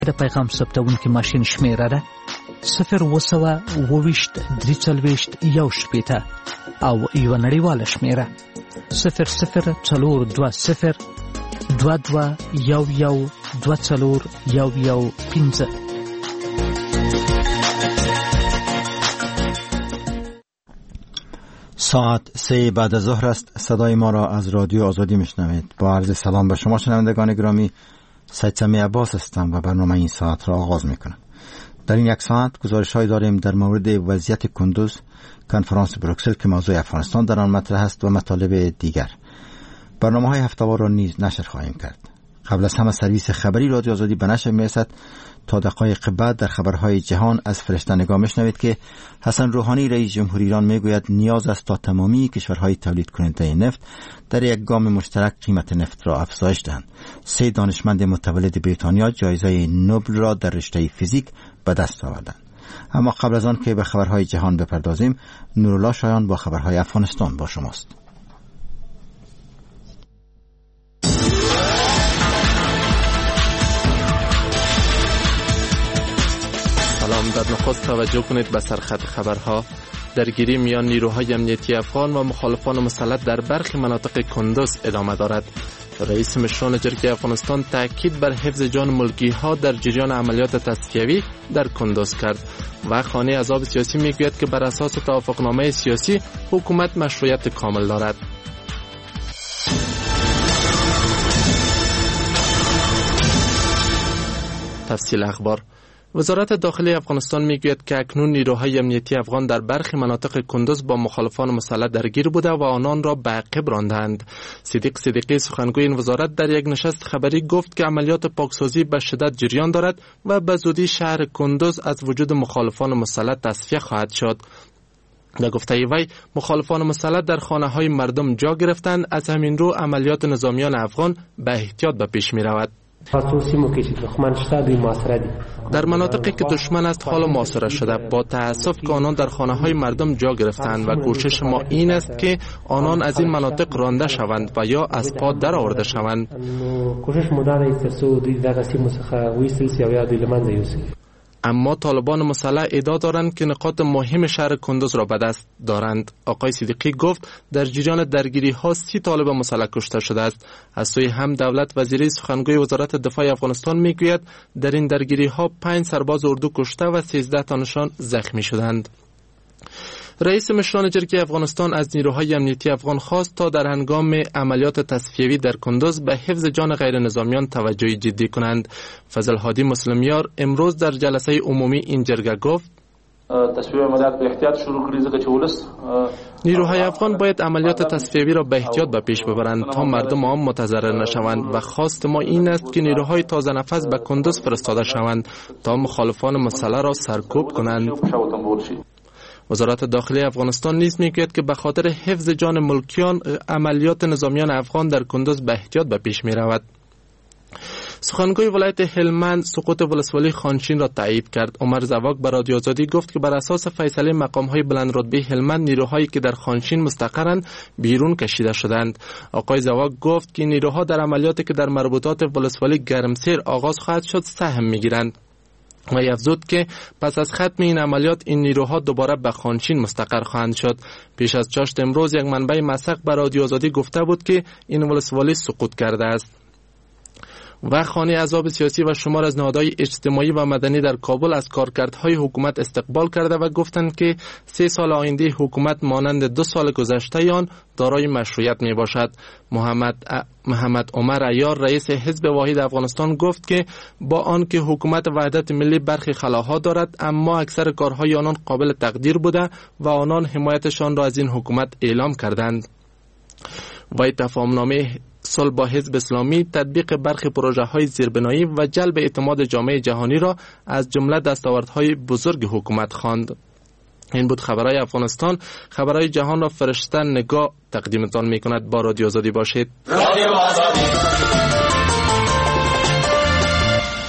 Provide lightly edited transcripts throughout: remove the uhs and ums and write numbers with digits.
د پیغام ثبتونکي ماشین شمیره ده 02023 341 او یو نړیواله شمیره 004020 2211241115. ساعت 3 بعد از ظهر است. صدای ما را از رادیو آزادی میشنوید. با عرض سلام به شما شنوندگان گرامی، سید سمی عباس هستم و برنامه این ساعت را آغاز میکنم. در این یک ساعت گزارش‌هایی داریم در مورد وضعیت کندوز، کنفرانس بروکسل که موضوع افغانستان در آن مطرح است و مطالب دیگر. برنامه‌های هفته‌وار را نیز نشر خواهیم کرد. قبل از همه سرویس خبری رادیو آزادی به نشر می‌رسد. تا دقایق بعد در خبرهای جهان از فرشته نگاه میشنوید که حسن روحانی رئیس جمهوری ایران میگوید نیاز است تا تمامی کشورهای تولید کننده نفت در یک گام مشترک قیمت نفت را افزایش دهند. 3 دانشمند متولد بریتانیا جایزه نوبل را در رشته فیزیک به دست آوردند. اما قبل از آن که به خبرهای جهان بپردازیم، نورالله شایان با خبرهای افغانستان با شماست. در نخست توجه کنید به سرخط خبرها. درگیری میان نیروهای امنیتی افغان و مخالفان مسلح در برخی مناطق کندوز ادامه دارد. رئیس مشران جرگه افغانستان تاکید بر حفظ جان ملکی ها در جریان عملیات تصفیوی در کندوز کرد و خانه عذاب سیاسی میگوید که بر اساس توافقنامه سیاسی حکومت مشروعیت کامل دارد. تفصیل اخبار. وزارت داخلی افغانستان میگوید که اکنون نیروهای امنیتی افغان در برخی مناطق کندوز با مخالفان مسلح درگیر بوده و آنان را به عقب راندند. صدیق صدیقی سخنگوی این وزارت در یک نشست خبری گفت که عملیات پاکسازی به شدت جریان دارد و به زودی شهر کندوز از وجود مخالفان مسلح تصفیه خواهد شد. در گفته وی مخالفان مسلح در خانه‌های مردم جا گرفتند، از همین رو عملیات نظامیان افغان به احتیاط به پیش می رود. در مناطقی که دشمن است حال محاصره شده. با تأسف که آنان در خانه‌های مردم جا گرفتند و کوشش ما این است که آنان از این مناطق رانده شوند و یا از پا در آورده شوند. اما طالبان مسلح ادعا دارند که نقاط مهم شهر کندوز را به دست دارند. آقای صدیقی گفت در جریان درگیری ها 30 طالب مسلح کشته شده است. از سوی هم دولت وزیری سخنگوی وزارت دفاع افغانستان میگوید در این درگیری ها 5 سرباز اردو کشته و 13 تنشان زخمی شدند. رئیس مشران جرگه افغانستان از نیروهای امنیتی افغان خواست تا در هنگام عملیات تصفیوی در کندوز به حفظ جان غیر نظامیان توجه جدی کنند. فضل هادی مسلمیار امروز در جلسه عمومی این جرگه گفت تصفیه عملیات به احتیاط شروع کړي ځکه چې ولس نیروهای افغان باید عملیات تصفیوی را به احتیاط به پیش ببرند تا مردم عام متضرر نشوند و خواست ما این است که نیروهای تازه نفس به کندوز فرستاده شوند تا مخالفان مسلح را سرکوب کنند. وزارت داخلی افغانستان نیز میگوید که به خاطر حفظ جان ملکیان عملیات نظامیان افغان در کندوز به احتیاط به پیش می رود. سخنگوی ولایت هلمند سقوط ولسوالی خانشین را تایید کرد. عمر زواک به رادیو آزادی گفت که بر اساس فیصله مقام‌های بلند رتبه هلمند نیروهایی که در خانشین مستقرند بیرون کشیده شدند. آقای زواک گفت که نیروها در عملیاتی که در مربوطات ولسوالی گرمسیر آغاز خواهد شد سهم می‌گیرند. و افزود که پس از ختم این عملیات این نیروها دوباره به خانشین مستقر خواهند شد. پیش از چاشت امروز یک منبع مسق به رادیو آزادی گفته بود که این ولسوالی سقوط کرده است. و خانه عذاب سیاسی و شمار از نهادهای اجتماعی و مدنی در کابل از کارکردهای حکومت استقبال کرده و گفتند که 3 سال آینده حکومت مانند 2 سال گذشته آن دارای مشروعیت می باشد. محمد عمر عیار رئیس حزب واحد افغانستان گفت که با آنکه حکومت وحدت ملی برخی خلاها دارد اما اکثر کارهای آنان قابل تقدیر بوده و آنان حمایتشان را از این حکومت اعلام کردند. و تفاهمنامه صلح با حزب اسلامی تطبیق برخی پروژه‌های زیربنایی و جلب اعتماد جامعه جهانی را از جمله دستاوردهای بزرگ حکومت خواند. این بود خبرهای افغانستان. خبرهای جهان را فرشته نگاه تقدیمتان می‌کند. با رادیو آزادی باشید.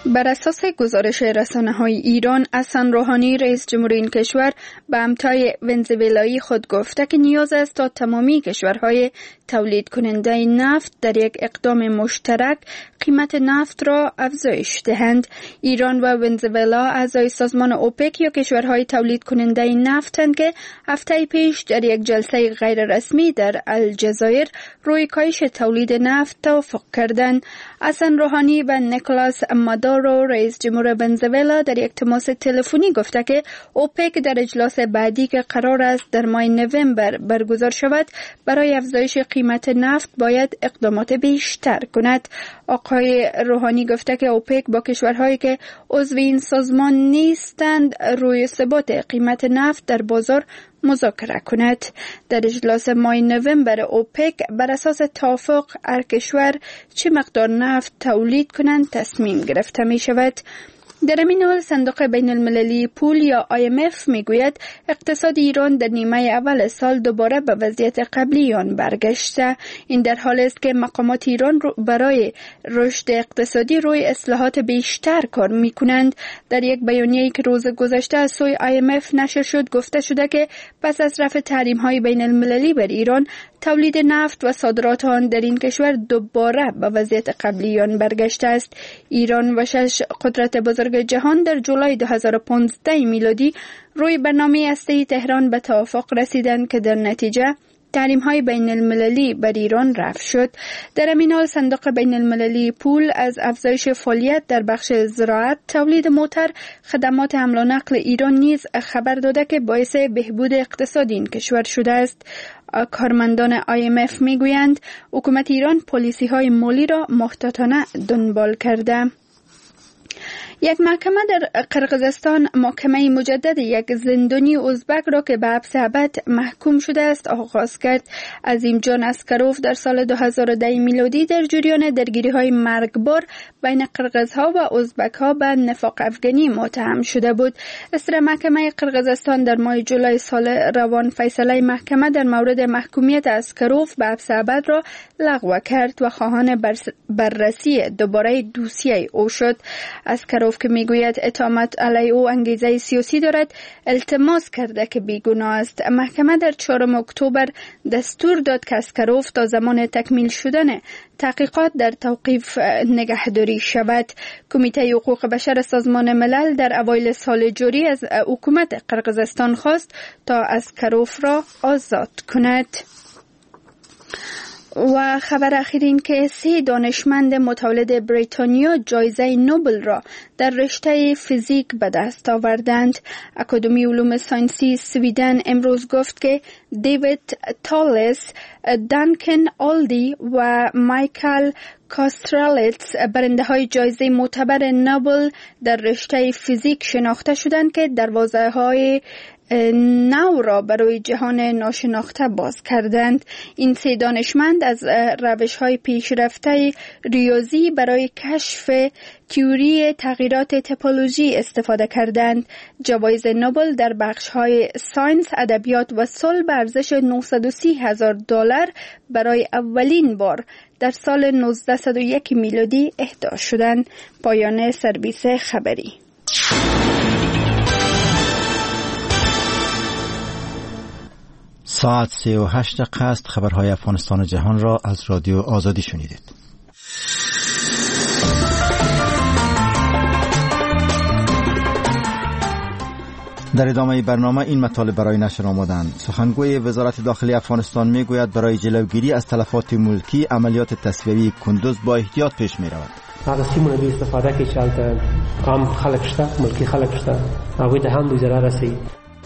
بر اساس گزارش رسانه‌های ایران، حسن روحانی رئیس جمهوری این کشور به همتای ونزوئلایی خود گفته که نیاز است تا تمامی کشورهای تولید کننده نفت در یک اقدام مشترک قیمت نفت را افزایش دهند. ایران و ونزوئلا اعضای سازمان اوپک یا کشورهای تولید کننده نفتند که هفته پیش در یک جلسه غیر رسمی در الجزایر روی کاهش تولید نفت توافق کردند. حسن روحانی و نیکولاس مادورو رئیس جمهور ونزوئلا در یک تماس تلفنی گفته که اوپک در اجلاس بعدی که قرار است در ماه نوامبر برگزار شود برای افزایش قیمت نفت باید اقدامات بیشتر کند. آقای روحانی گفته که اوپک با کشورهایی که عضو این سازمان نیستند روی ثبات قیمت نفت در بازار مذاکره کند. در اجلاس ماه نوامبر اوپک بر اساس توافق هر کشور چه مقدار نفت تولید کنند تصمیم گرفته می شود. در این حال صندوق بین المللی پول یا IMF میگوید اقتصاد ایران در نیمه اول سال دوباره به وضعیت قبلی آن برگشته. این در حالی است که مقامات ایران برای رشد اقتصادی روی اصلاحات بیشتر کار میکنند. در یک بیانیه‌ای که روز گذشته از سوی IMF نشر شد گفته شده که پس از رفع تحریم‌های بین المللی بر ایران، تولید نفت و صادرات آن در این کشور دوباره به وضعیت قبلی آن برگشته است. ایران و 6 قدرت بزرگ جهان در جولای 2015 میلادی روی برنامه هسته‌ای تهران به توافق رسیدند که در نتیجه تحریم‌های بین المللی بر ایران رفع شد. در همین حال صندوق بین المللی پول از افزایش فعالیت در بخش زراعت، تولید موتر، خدمات حمل و نقل ایران نیز خبر داده که باعث بهبود اقتصادی این کشور شده است. کارمندان IMF میگویند حکومت ایران پالیسی‌های مالی را محتاطانه دنبال کرده. یک محکمه در قرقیزستان محکمه مجدد یک زندانی ازبک را که به حبس ابد محکوم شده است آغاز کرد. عظیمجان اسکروف در سال 2010 میلادی در جریان درگیری‌های مرگبار بین قرقیزها و ازبک‌ها به نفاق افغانی متهم شده بود. اصدار محکمه قرقیزستان در ماه جولای سال روان فیصله محکمه در مورد محکومیت اسکروف به حبس ابد را لغو کرد و خواهان بررسی دوباره دوسیه او شد. اسکروف که میگوید اتهامات علیه او انگیزه سیاسی دارد التماس کرده که بیگناه است. محکمه در 4 اکتبر دستور داد که اسکروف تا زمان تکمیل شدن تحقیقات در توقیف نگهداری شود. کمیته حقوق بشر سازمان ملل در اوایل سال جاری از حکومت قرقیزستان خواست تا اسکروف را آزاد کند. و خبر اخیر این که 3 دانشمند متولد بریتانیا جایزه نوبل را در رشته فیزیک به دست آوردند. اکادمی علوم ساینسی سویدن امروز گفت که دیوید تالس، دانکن آلدی و مایکل کاسترلیتس برنده های جایزه معتبر نوبل در رشته فیزیک شناخته شدند که دروازه های نو را برای جهان ناشناخته باز کردند. این 3 دانشمند از روش‌های پیشرفته ریاضی برای کشف تئوری تغییرات توپولوژی استفاده کردند. جوایز نوبل در بخش‌های ساینس، ادبیات و صلح به ارزش $930,000 برای اولین بار در سال 1901 میلادی اهدا شدند. پایان سرویس خبری. ساعت 38 دقیقه است. خبرهای افغانستان و جهان را از رادیو آزادی شنیدید. در ادامه برنامه این مطالب برای نشر آمدند. سخنگوی وزارت داخلی افغانستان میگوید برای جلوگیری از تلفات ملکی عملیات تصفیه‌ای کندوز با احتیاط پیش می رود. هغه سیمونه به استفاده کې چالت قام خلق شته، ملکی خلق شته، هغه د هم ضرر رسي.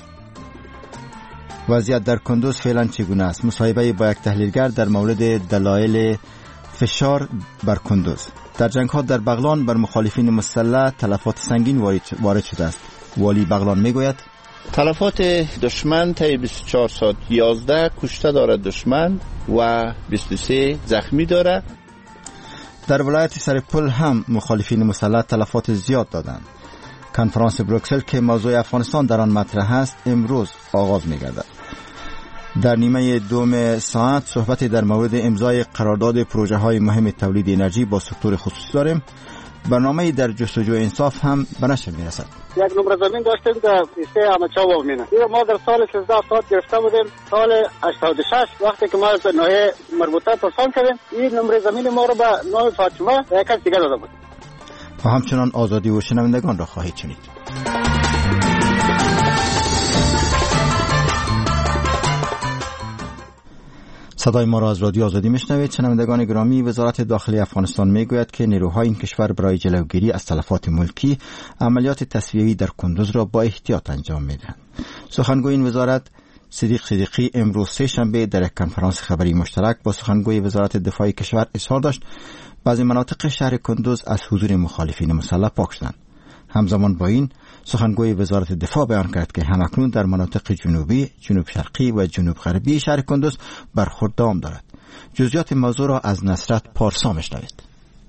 وضعیت در کندوز فعلا چگونه است؟ مصاحبه با یک تحلیلگر در مورد دلایل فشار بر کندوز. در جنگ‌ها در بغلان بر مخالفین مسلح تلفات سنگین وارد شده است. والی بغلان میگوید تلفات دشمن طی 24 ساعت 11 کشته دارد دشمن و 23 زخمی دارد. در ولایت سرپل هم مخالفین مسلح تلفات زیاد دادند. کنفرانس بروکسل که موضوع افغانستان در آن مطرح است امروز آغاز می‌گردد. در نیمه دوم ساعت صحبت در مورد امضای قرارداد پروژه‌های مهم تولید انرژی با سکتور خصوصی داریم. برنامه در جستجوی انصاف هم به نشر میرسد. یک نمره زمین داشتیم در ایسته احمدشاه باغمینه. ما در سال 13 سال گرفته بودیم. سال 86 وقتی که ما از ناحیه مربوطه پرسان کردیم، این نمره زمین ما رو به نام فاطمه یک کس دیگه داده بود. و همچنان آزادی و شنوندگان را خواهید شنید. صدای ما را از رادیو آزادی میشنوید. شنوندگان گرامی، وزارت داخلی افغانستان میگوید که نیروهای این کشور برای جلوگیری از تلفات ملکی عملیات تصفیه‌ای در کندوز را با احتیاط انجام میدهند. سخنگوی این وزارت صدیق صدیقی امروز سه شنبه در یک کنفرانس خبری مشترک با سخنگوی وزارت دفاع کشور اظهار داشت بعضی مناطق شهر کندوز از حضور مخالفین مسلح پاک شدند. همزمان با این سخنگوی وزارت دفاع بیان کرد که همکنون در مناطق جنوبی، جنوب شرقی و جنوب غربی شهر کندوز برخورد دوام دارد. جزئیات موضوع را از نصرت پارسا میشنوید.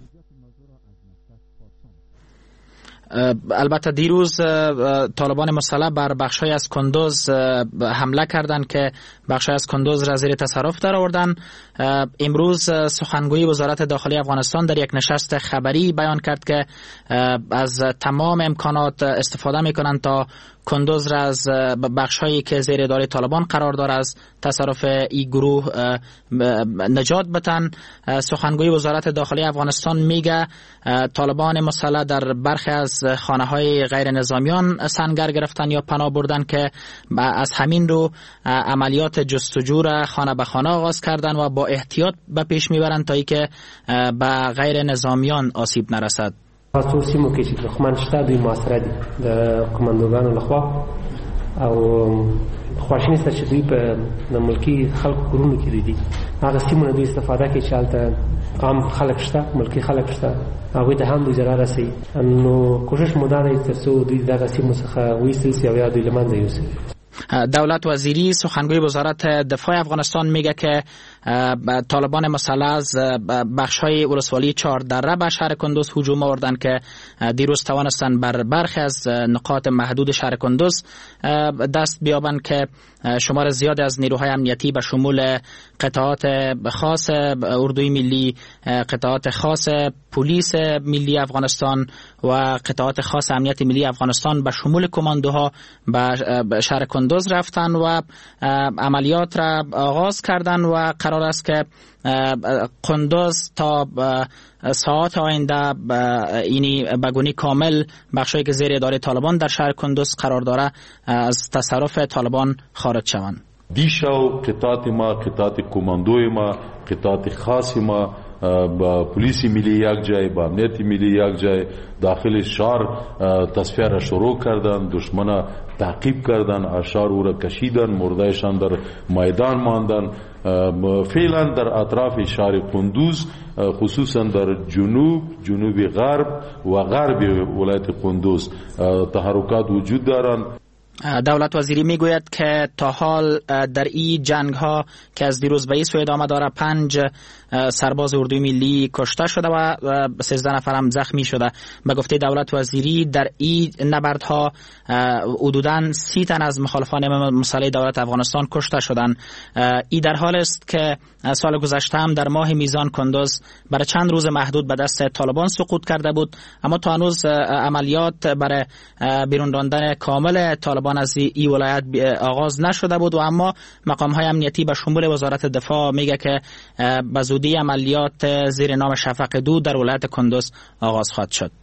البته دیروز طالبان مسلح بر بخشای از کندوز حمله کردند که بخشای از کندوز را زیر تصرف در آوردند. امروز سخنگوی وزارت داخلی افغانستان در یک نشست خبری بیان کرد که از تمام امکانات استفاده میکنند تا کندوز را از بخشایی که زیر اداره طالبان قرار دارد از تصرف این گروه نجات بدن. سخنگوی وزارت داخلی افغانستان میگه طالبان مسلح در برخی از خانه‌های غیر نظامیان سنگر گرفتن یا پناه بردن که از همین رو عملیات جستجو را خانه به خانه آغاز کردن و با احتیاط به پیش میبرند تا اینکه به غیر نظامیان آسیب نرسد. تاسو سیمو کې چې دښمن شته دوی محاصره دي د کمانډوګانو لخوا او خواشینی سره چې دوی په ملکی خلکو کورونو کې دي هغه سیمونه دوی استفاده کوي چې هلته عام خلک شته، ملکی خلک شته، هغوی ته هم دوی ضرر رسوي. نو کوشش مو دا دی تر څو دوی دغه سیمو څخه وایستل سي او یا دوی له منځه یوسي. دولت وزیری سخنگوی وزارت دفاع افغانستان میگه که طالبان مسلح از بخش‌های ولسوالی 4 دره به شهر کندوز هجوم آوردند که دیروز توانستند بر برخی از نقاط محدود شهر کندوز دست بیابند که شمار زیاد از نیروهای امنیتی به شمول قطعات خاص اردوی ملی، قطعات خاص پلیس ملی افغانستان و قطعات خاص امنیت ملی افغانستان به شمول کماندوها به شهر کندوز رفتن و عملیات را آغاز کردند و قرار است که کندوز تا ساعات آینده اینی بگونی کامل بخشایی که زیر اداره طالبان در شهر کندوز قرار داره از تصرف طالبان خارج شوند. دیشو قطعات ما، قطعات کماندوی ما، قطعات خاص ما با پلیسی ملی یک جای، با امنیتی ملی یک جای داخل شهر تصفیه را شروع کردن، دشمن تعقیب کردن، اشار او را کشیدن، مردهشان در میدان ماندن. فعلا در اطراف شهر کندوز خصوصا در جنوب غرب و غرب ولایت کندوز تحرکات وجود دارند. دولت وزیری میگوید که تا حال در این جنگ ها که از دیروز به این سو ادامه داره 5 سرباز اردوی ملی کشته شده و 13 نفر هم زخمی شده. به گفته دولت وزیری در این نبردها حدوداً 30 تن از مخالفان مسلح دولت افغانستان کشته شدند. این در حال است که سال گذشته هم در ماه میزان کندوز برای چند روز محدود به دست طالبان سقوط کرده بود، اما تا هنوز عملیات برای بیرون راندن کامل طالبان از این ولایت آغاز نشده بود و اما مقام های امنیتی به شمول وزارت دفاع میگه که به زودی عملیات زیر نام شفق 2 در ولایت کندوز آغاز خواهد شد.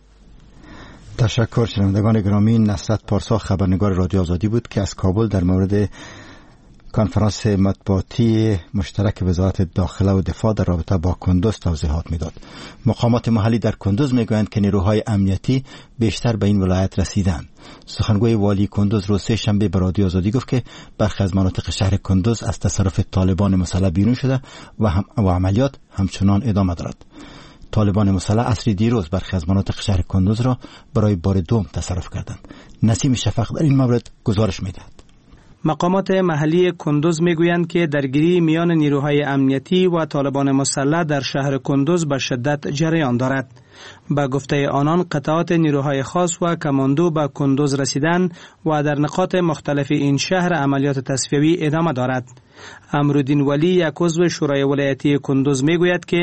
تشکر. شنوندگان گرامی، نصرت پارسا خبرنگار رادیو آزادی بود که از کابل در مورد کنفرانس مطبوعاتی مشترک وزارت داخله و دفاع در رابطه با کندوز توضیحات میداد. مقامات محلی در کندوز میگویند که نیروهای امنیتی بیشتر به این ولایت رسیدند. سخنگوی والی کندوز روز سه شنبه به رادیو آزادی گفت که برخی از مناطق شهر کندوز از تصرف طالبان مسلح بیرون شده و عملیات همچنان ادامه دارد. طالبان مسلح عصر دیروز برخی از مناطق شهر کندوز را برای بار دوم تصرف کردند. نسیم شفق در این مورد گزارش میدهد. مقامات محلی کندوز میگویند که درگیری میان نیروهای امنیتی و طالبان مسلح در شهر کندوز به شدت جریان دارد. به گفته آنان قطعات نیروهای خاص و کماندو به کندوز رسیدن و در نقاط مختلف این شهر عملیات تصفیوی ادامه دارد. امرالدین ولی یک عضو شورای ولایتی کندوز میگوید که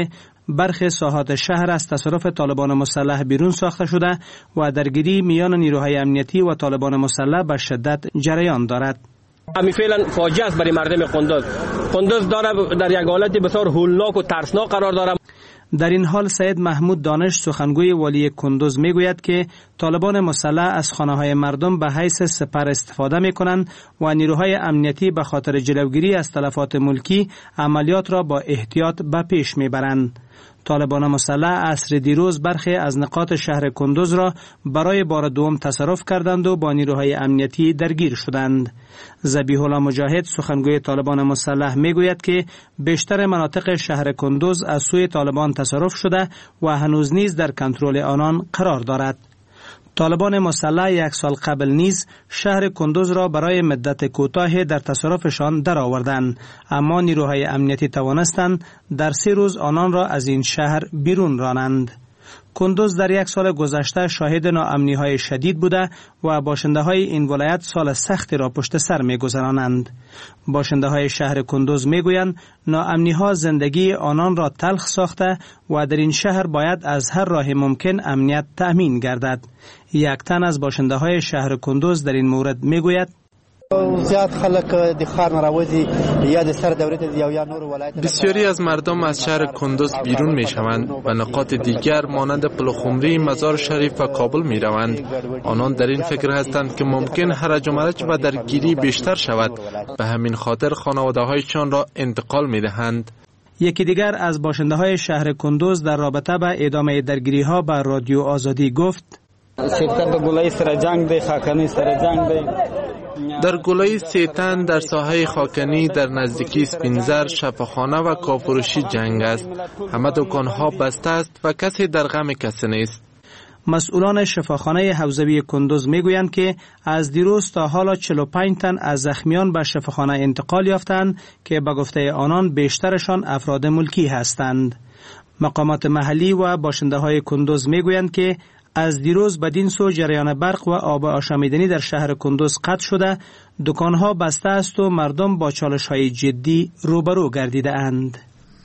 برخی ساحات شهر از تصرف طالبان مسلح بیرون ساخته شده و درگیری میان نیروهای امنیتی و طالبان مسلح به شدت جریان دارد. همین فعلا فاجعه است برای مردم قندوز. قندوز داره در یک حالت بسیار هولناک و ترسناک قرار داره. در این حال سید محمود دانش سخنگوی والی کندوز میگوید که طالبان مسلح از خانه‌های مردم به حیث سپر استفاده می‌کنند و نیروهای امنیتی به خاطر جلوگیری از تلفات ملکی عملیات را با احتیاط به پیش میبرند. طالبان مسلح عصر دیروز برخی از نقاط شهر کندوز را برای بار دوم تصرف کردند و با نیروهای امنیتی درگیر شدند. ذبیح الله مجاهد سخنگوی طالبان مسلح میگوید که بیشتر مناطق شهر کندوز از سوی طالبان تصرف شده و هنوز نیز در کنترل آنان قرار دارد. طالبان مسلح یک سال قبل نیز شهر کندوز را برای مدت کوتاه در تصرفشان درآوردند، اما نیروهای امنیتی توانستند در 3 روز آنان را از این شهر بیرون رانند. کندوز در یک سال گذشته شاهد ناامنی‌های شدید بوده و باشنده‌های این ولایت سال سختی را پشت سر می‌گذرانند. باشنده‌های شهر کندوز می‌گویند ناامنی‌ها زندگی آنان را تلخ ساخته و در این شهر باید از هر راه ممکن امنیت تأمین گردد. یک تن از باشنده‌های شهر کندوز در این مورد می‌گوید بسیاری از مردم از شهر کندوز بیرون می شوند و نقاط دیگر مانند پلخمری، مزار شریف و کابل می روند. آنان در این فکر هستند که ممکن هرج و مرج و درگیری بیشتر شود، به همین خاطر خانواده هایشان را انتقال می دهند. یکی دیگر از باشنده های شهر کندوز در رابطه به ادامه درگیری ها به رادیو آزادی گفت: در گلای سیتن در ساحه خاکنی در نزدیکی سپینزر شفاخانه و کافروشی جنگ است. همه دکانها بسته است و کسی در غم کسی نیست. مسئولان شفاخانه حوزوی کندوز میگویند که از دیروز تا حالا 45 تن از زخمیان به شفاخانه انتقال یافتند که به گفته آنان بیشترشان افراد ملکی هستند. مقامات محلی و باشنده های کندوز میگویند که از دیروز بدین سو جریان برق و آب آشامیدنی در شهر کندوز قطع شده، دکانها بسته است و مردم با چالش‌های جدی روبرو گردیده اند.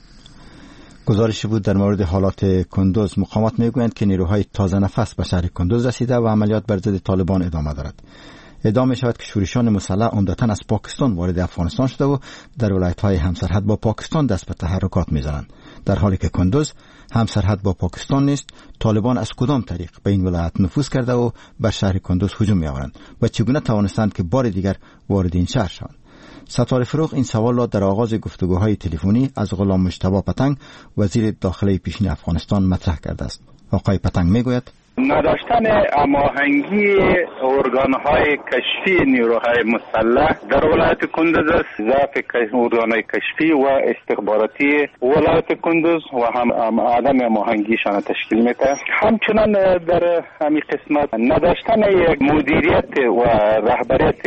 گزارشی بود در مورد حالات کندوز. مقامات میگویند که نیروهای تازه نفس به شهر کندوز رسیده و عملیات بر ضد طالبان ادامه دارد. ادعا می شود که شورشیان مسلح عمدتاً از پاکستان وارد افغانستان شده و در ولایت‌های همسرحد با پاکستان دست به تحرکات می‌زنند، در حالی که کندوز همسرحد با پاکستان نیست. طالبان از کدام طریق به این ولایت نفوذ کرده و بر شهر کندوز هجوم می‌آورند و چگونه توانستند که بار دیگر وارد این شهر شوند؟ ستاره فروغ این سوال را در آغاز گفتگوهای تلفنی از غلام مجتبی پتنگ وزیر داخله پیشین افغانستان مطرح کرده است. آقای پتنگ میگوید نداشتن هماهنگی ارگان‌های کشفی نیروهای مسلح در ولایت کندوز است. ضعف ارگان‌های کشفی و استخباراتی ولایت کندوز و هم عدم هماهنگیشان تشکیل میده. همچنان در همین قسمت نداشتن یک مدیریت و رهبریت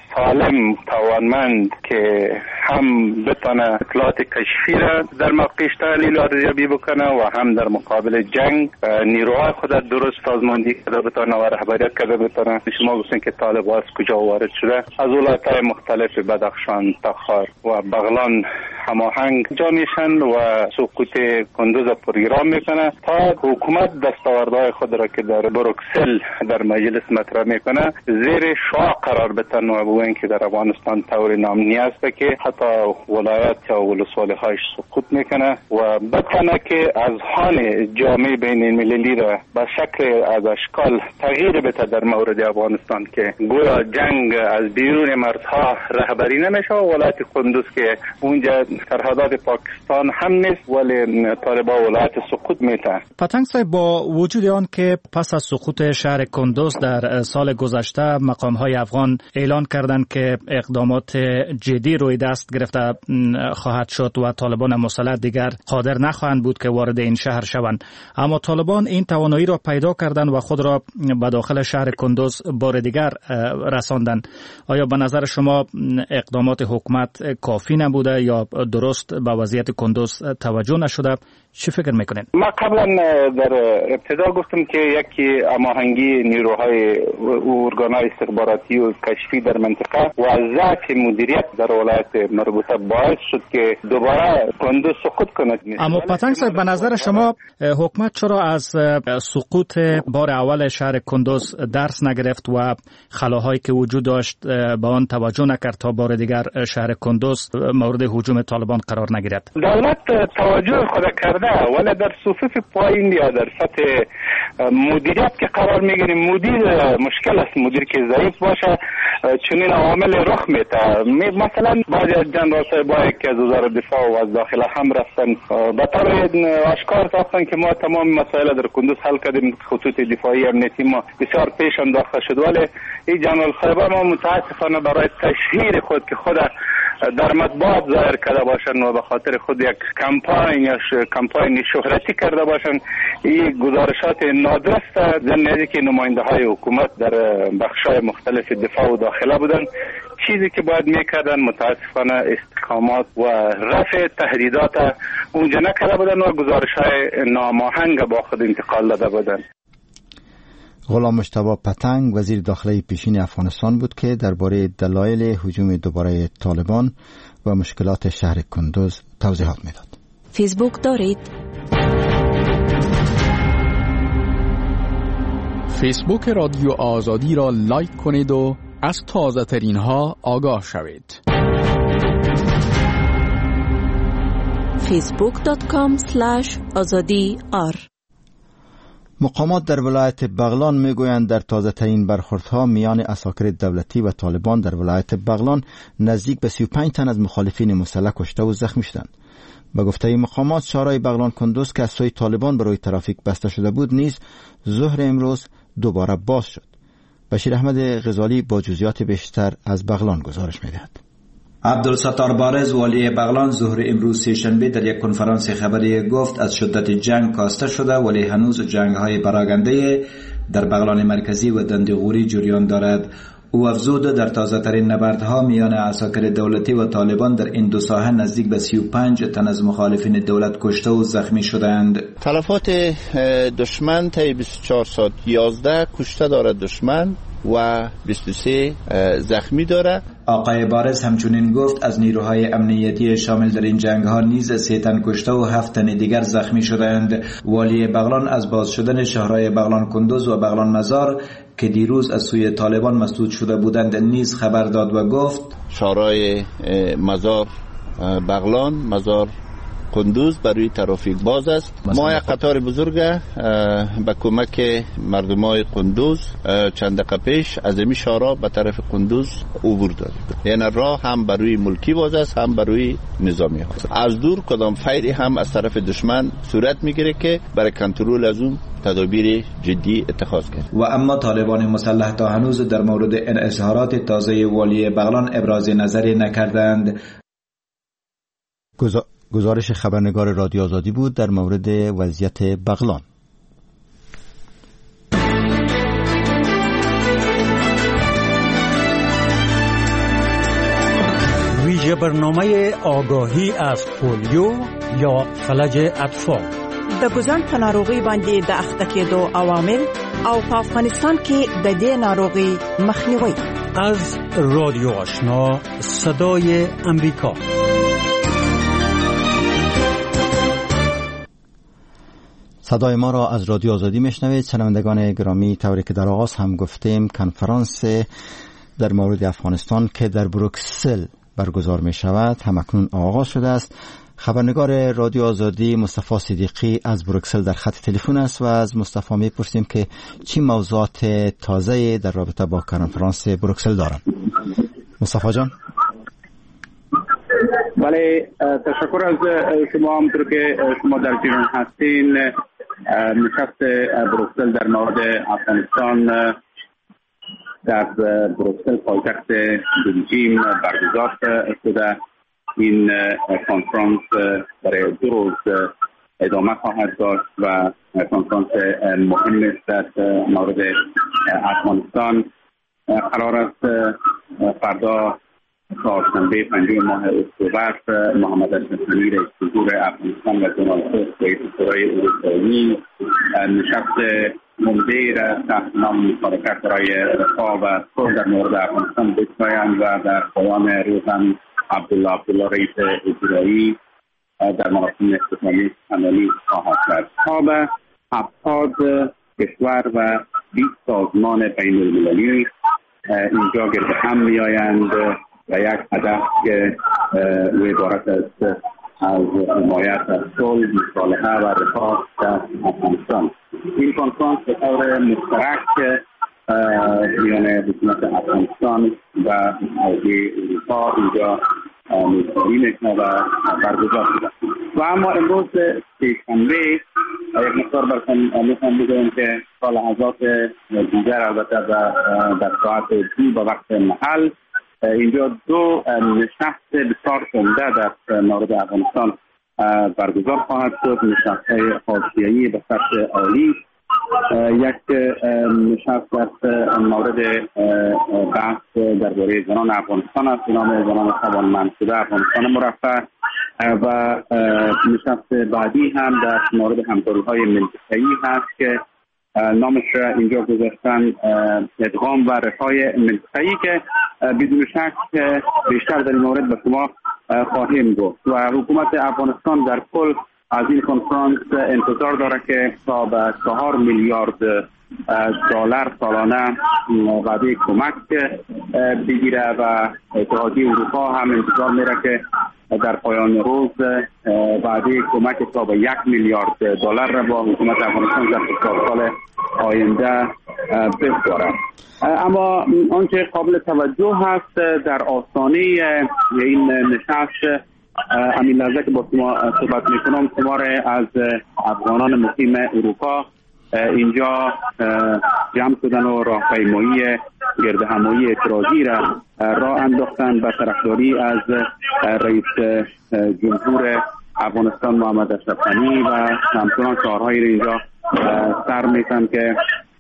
سالم توانمند که هم بتونه اطلاعات کشفی را در موقعش تحلیل و ارزیابی بکنه و هم در مقابل جنگ نیروهای خود درست سازماندهی کرده بتونه و رهبریت کرده بتونه. شما گفتین که طالبان از کجا وارد شده؟ از ولایت‌های مختلف بدخشان، تخار و بغلان هماهنگ جا میشن و سقوط کندوز پروگرام میکنه تا حکومت دستاوردهای خود را که در بروکسل در مجلس مطرح میکنه زیر شعاع قرار بتن و بگوین که در افغانستان طور نامنی است که حتی ولایت یا ولسوالی‌هایش سقوط میکنه و بتونه که اذهان جامعه بین المللی را به شکل از اشکال تغییر بده در مورد افغانستان که گویا جنگ از بیرون مرزها رهبری نمیشه و ولایت کندوز که اونجا سرحدات پاکستان هم نیست ولی طالبان ولایت سقوط میده. پتنگ صاحب، با وجود آن که پس از سقوط شهر کندوز در سال گذشته مقام‌های افغان اعلان کردند که اقدامات جدی روی دست گرفته خواهد شد و طالبان مسلح دیگر قادر نخواهند بود که وارد این شهر شوند، اما طالبان این توانایی را پیدا کردند و خود را به داخل شهر کندوز بار دیگر رساندند. آیا به نظر شما اقدامات حکومت کافی نبوده یا درست به وضعیت کندوز توجه نشده؟ چی فکر میکنین؟ ما قبلا در ابتدا گفتم که یکی هماهنگی نیروهای ارگان‌های استخباراتی و کشفی در منطقه و ضعف مدیریت در ولایت مربوطه باعث شد که دوباره کندوز سقوط کند. اما پتنگ صاحب، به نظر شما حکومت چرا از سقوط بار اول شهر کندوز درس نگرفت و خلاهایی که وجود داشت به آن توجه نکرد تا بار دیگر شهر کندوز مورد هجوم طالبان قرار نگیرد؟ دولت توجه خود کرده ولی در صفوف پایین یا در سطح مدیریت که قرار میگیریم مدیر مشکل است. مدیر که ضعیف باشه چنین عوامل رخ میده. مثلا بعضی از جنرال صاحبایی که از وزارت دفاع و از داخله هم رفتن به طور آشکار ساختن که ما تمام مسائل در کندوز حل کردیم. خطوط دفاعی امنیتی ما بسیار پیش انداخته شد ولی این جنرال صاحبا ما متاسفانه برای تشهیر خود که خود در مطبوعات ظاهر کرده باشن و به خاطر خود یک کمپاین شهرتی کرده باشن، این گزارشات نادرست ضمن که نماینده های حکومت در بخشای مختلف دفاع و داخله بودن. چیزی که باید میکردن متاسفانه استحکامات و رفع تهدیدات اونجا نکرده بودن و گزارش های ناماهنگ با خود انتقال داده بودن. غلام مجتبی پتنگ وزیر داخله پیشین افغانستان بود که درباره دلایل هجوم دوباره طالبان و مشکلات شهر کندوز توضیحات میداد. فیسبوک دارید؟ فیسبوک رادیو آزادی را لایک کنید و از تازه ترین ها آگاه شوید. facebook.com/azadi_r مقامات در ولایت بغلان میگویند در تازه ترین برخوردها میان عساکر دولتی و طالبان در ولایت بغلان نزدیک به 35 تن از مخالفین مسلح کشته و زخمی شدند. به گفته مقامات شهرهای بغلان کندوز که از سوی طالبان برای ترافیک بسته شده بود نیز ظهر امروز دوباره باز شد. بشیر احمد غزالی با جزئیات بیشتر از بغلان گزارش می‌دهد. عبدالستار بارز والی بغلان ظهر امروز سه‌شنبه در یک کنفرانس خبری گفت از شدت جنگ کاسته شده ولی هنوز جنگ‌های پراگنده در بغلان مرکزی و دندغوری جریان دارد. او افزود در تازه ترین نبردها میان عساکر دولتی و طالبان در این دو ساحه نزدیک به 35 تن از مخالفین دولت کشته و زخمی شدند. تلفات دشمن طی 24 ساعت 11 کشته دارد دشمن و 23 زخمی داره. آقای بارز همچنین گفت از نیروهای امنیتی شامل در این جنگ ها نیز 3 تن کشته و 7 تن دیگر زخمی شدند. والی بغلان از باز شدن شهرهای بغلان کندوز و بغلان مزار که دیروز از سوی طالبان مسدود شده بودند نیز خبر داد و گفت شهرهای مزار بغلان، مزار کندوز برای ترافیک باز است. ما یک قطار بزرگ به کمک مردمای کندوز چند دقیقه پیش از این شهرها به طرف کندوز عبور دادیم. یعنی راه هم برای ملکی باز است هم برای نظامی ها. از دور کدام فیری هم از طرف دشمن صورت میگیره که برای کنترل از اون تدابیر جدی اتخاذ کرد. و اما طالبان مسلح تا هنوز در مورد این اظهارات تازه والی بغلان ابراز نظری نکردند. گزارش خبرنگار رادیو آزادی بود در مورد وضعیت بغلان. ویژه برنامه آگاهی از پولیو یا فلج اطفال. د ګوزن په ناروغي باندې د اخته کېدو عوامل او په افغانستان کې د دې ناروغي مخنیوي. از رادیو آشنا صدای امریکا. صدای ما را از رادیو آزادی میشنوید. شنوندگان گرامی، طوری که در آغاز هم گفتیم کنفرانس در مورد افغانستان که در بروکسل برگزار می شود همکنون آغاز شده است. خبرنگار رادیو آزادی مصطفی صدیقی از بروکسل در خط تلفن است و از مصطفی میپرسیم که چه موضوعات تازه در رابطه با کنفرانس بروکسل دارند. مصطفی جان. بله، تشکر از شما. همونطور که شما در جریان هستین، نشست بروکسل در مورد افغانستان در بروکسل پایتخت بلژیم برگزار شده. این کنفرانس برای 2 روز ادامه خواهد داشت و کنفرانس مهم است در مورد افغانستان. قرار است فردا چهارشنبه 5 ماه اکتبر محمد اشرف غنی رئیس جمهور افغانستان و دونالد ترامپ رئیس شورای اروپایی نشست عمده را تحت نام مشارکت برای رفاه و صلح در مورد افغانستان بگذارند و در پایان روز هم عبدالله رئیس اجرایی در مراسم اختتامی عملی خواهد کرد. تا به 70 کشور و 20 سازمان بین المللی اینجا گرد هم می آیند و یک هدف که عبارت است از حمایت از صلح، مصالحه و رفاه در افغانستان. این کنفرانس به طور مشترک میان حکومت افغانستان و حوزه اروپا اینجا میزبانی میکنه و برگزار شده. و اما امروز سه‌شنبه یک مقدار براتون میخوام بگم که تا لحظات دیگر البته در ساعت 2 به وقت محل اینجا 2 نشست بسیار عمده در مورد افغانستان برگزار خواهد شد. نشست‌های حاشیه‌ای به سطح عالی، یک نشست در مورد بحث درباره زنان افغانستان است به نام زنان توانمند شده افغانستان مرفه، و نشست بعدی هم در مورد همکاری‌های منطقه‌ای هست که نامش را اینجا گذاشتن ادغام و رفاه منطقه‌ای که بدون شک بیشتر در این مورد به شما خواهیم گفت. و حکومت افغانستان در کل از این کنفرانس انتظار داره که تا به 4 میلیارد دلار سالانه وعده کمک بگیره و اتحادیه اروپا هم انتظار میره که در پایان روز وعده کمک تا به 1 میلیارد دلار را با حکومت افغانستان در 4 سال آینده بسپاره. اما آنچه قابل توجه هست در آستانه این نشست، همین لحظه که با شما صحبت میکنم شمار از افغانان مقیم اروپا اینجا جمع شدن و راهپیمایی گرد همایی اعتراضی را راه انداختن به طرفداری از رئیس جمهور افغانستان محمد اشرف غنی و همچنان شعارهایی را اینجا سر میتن که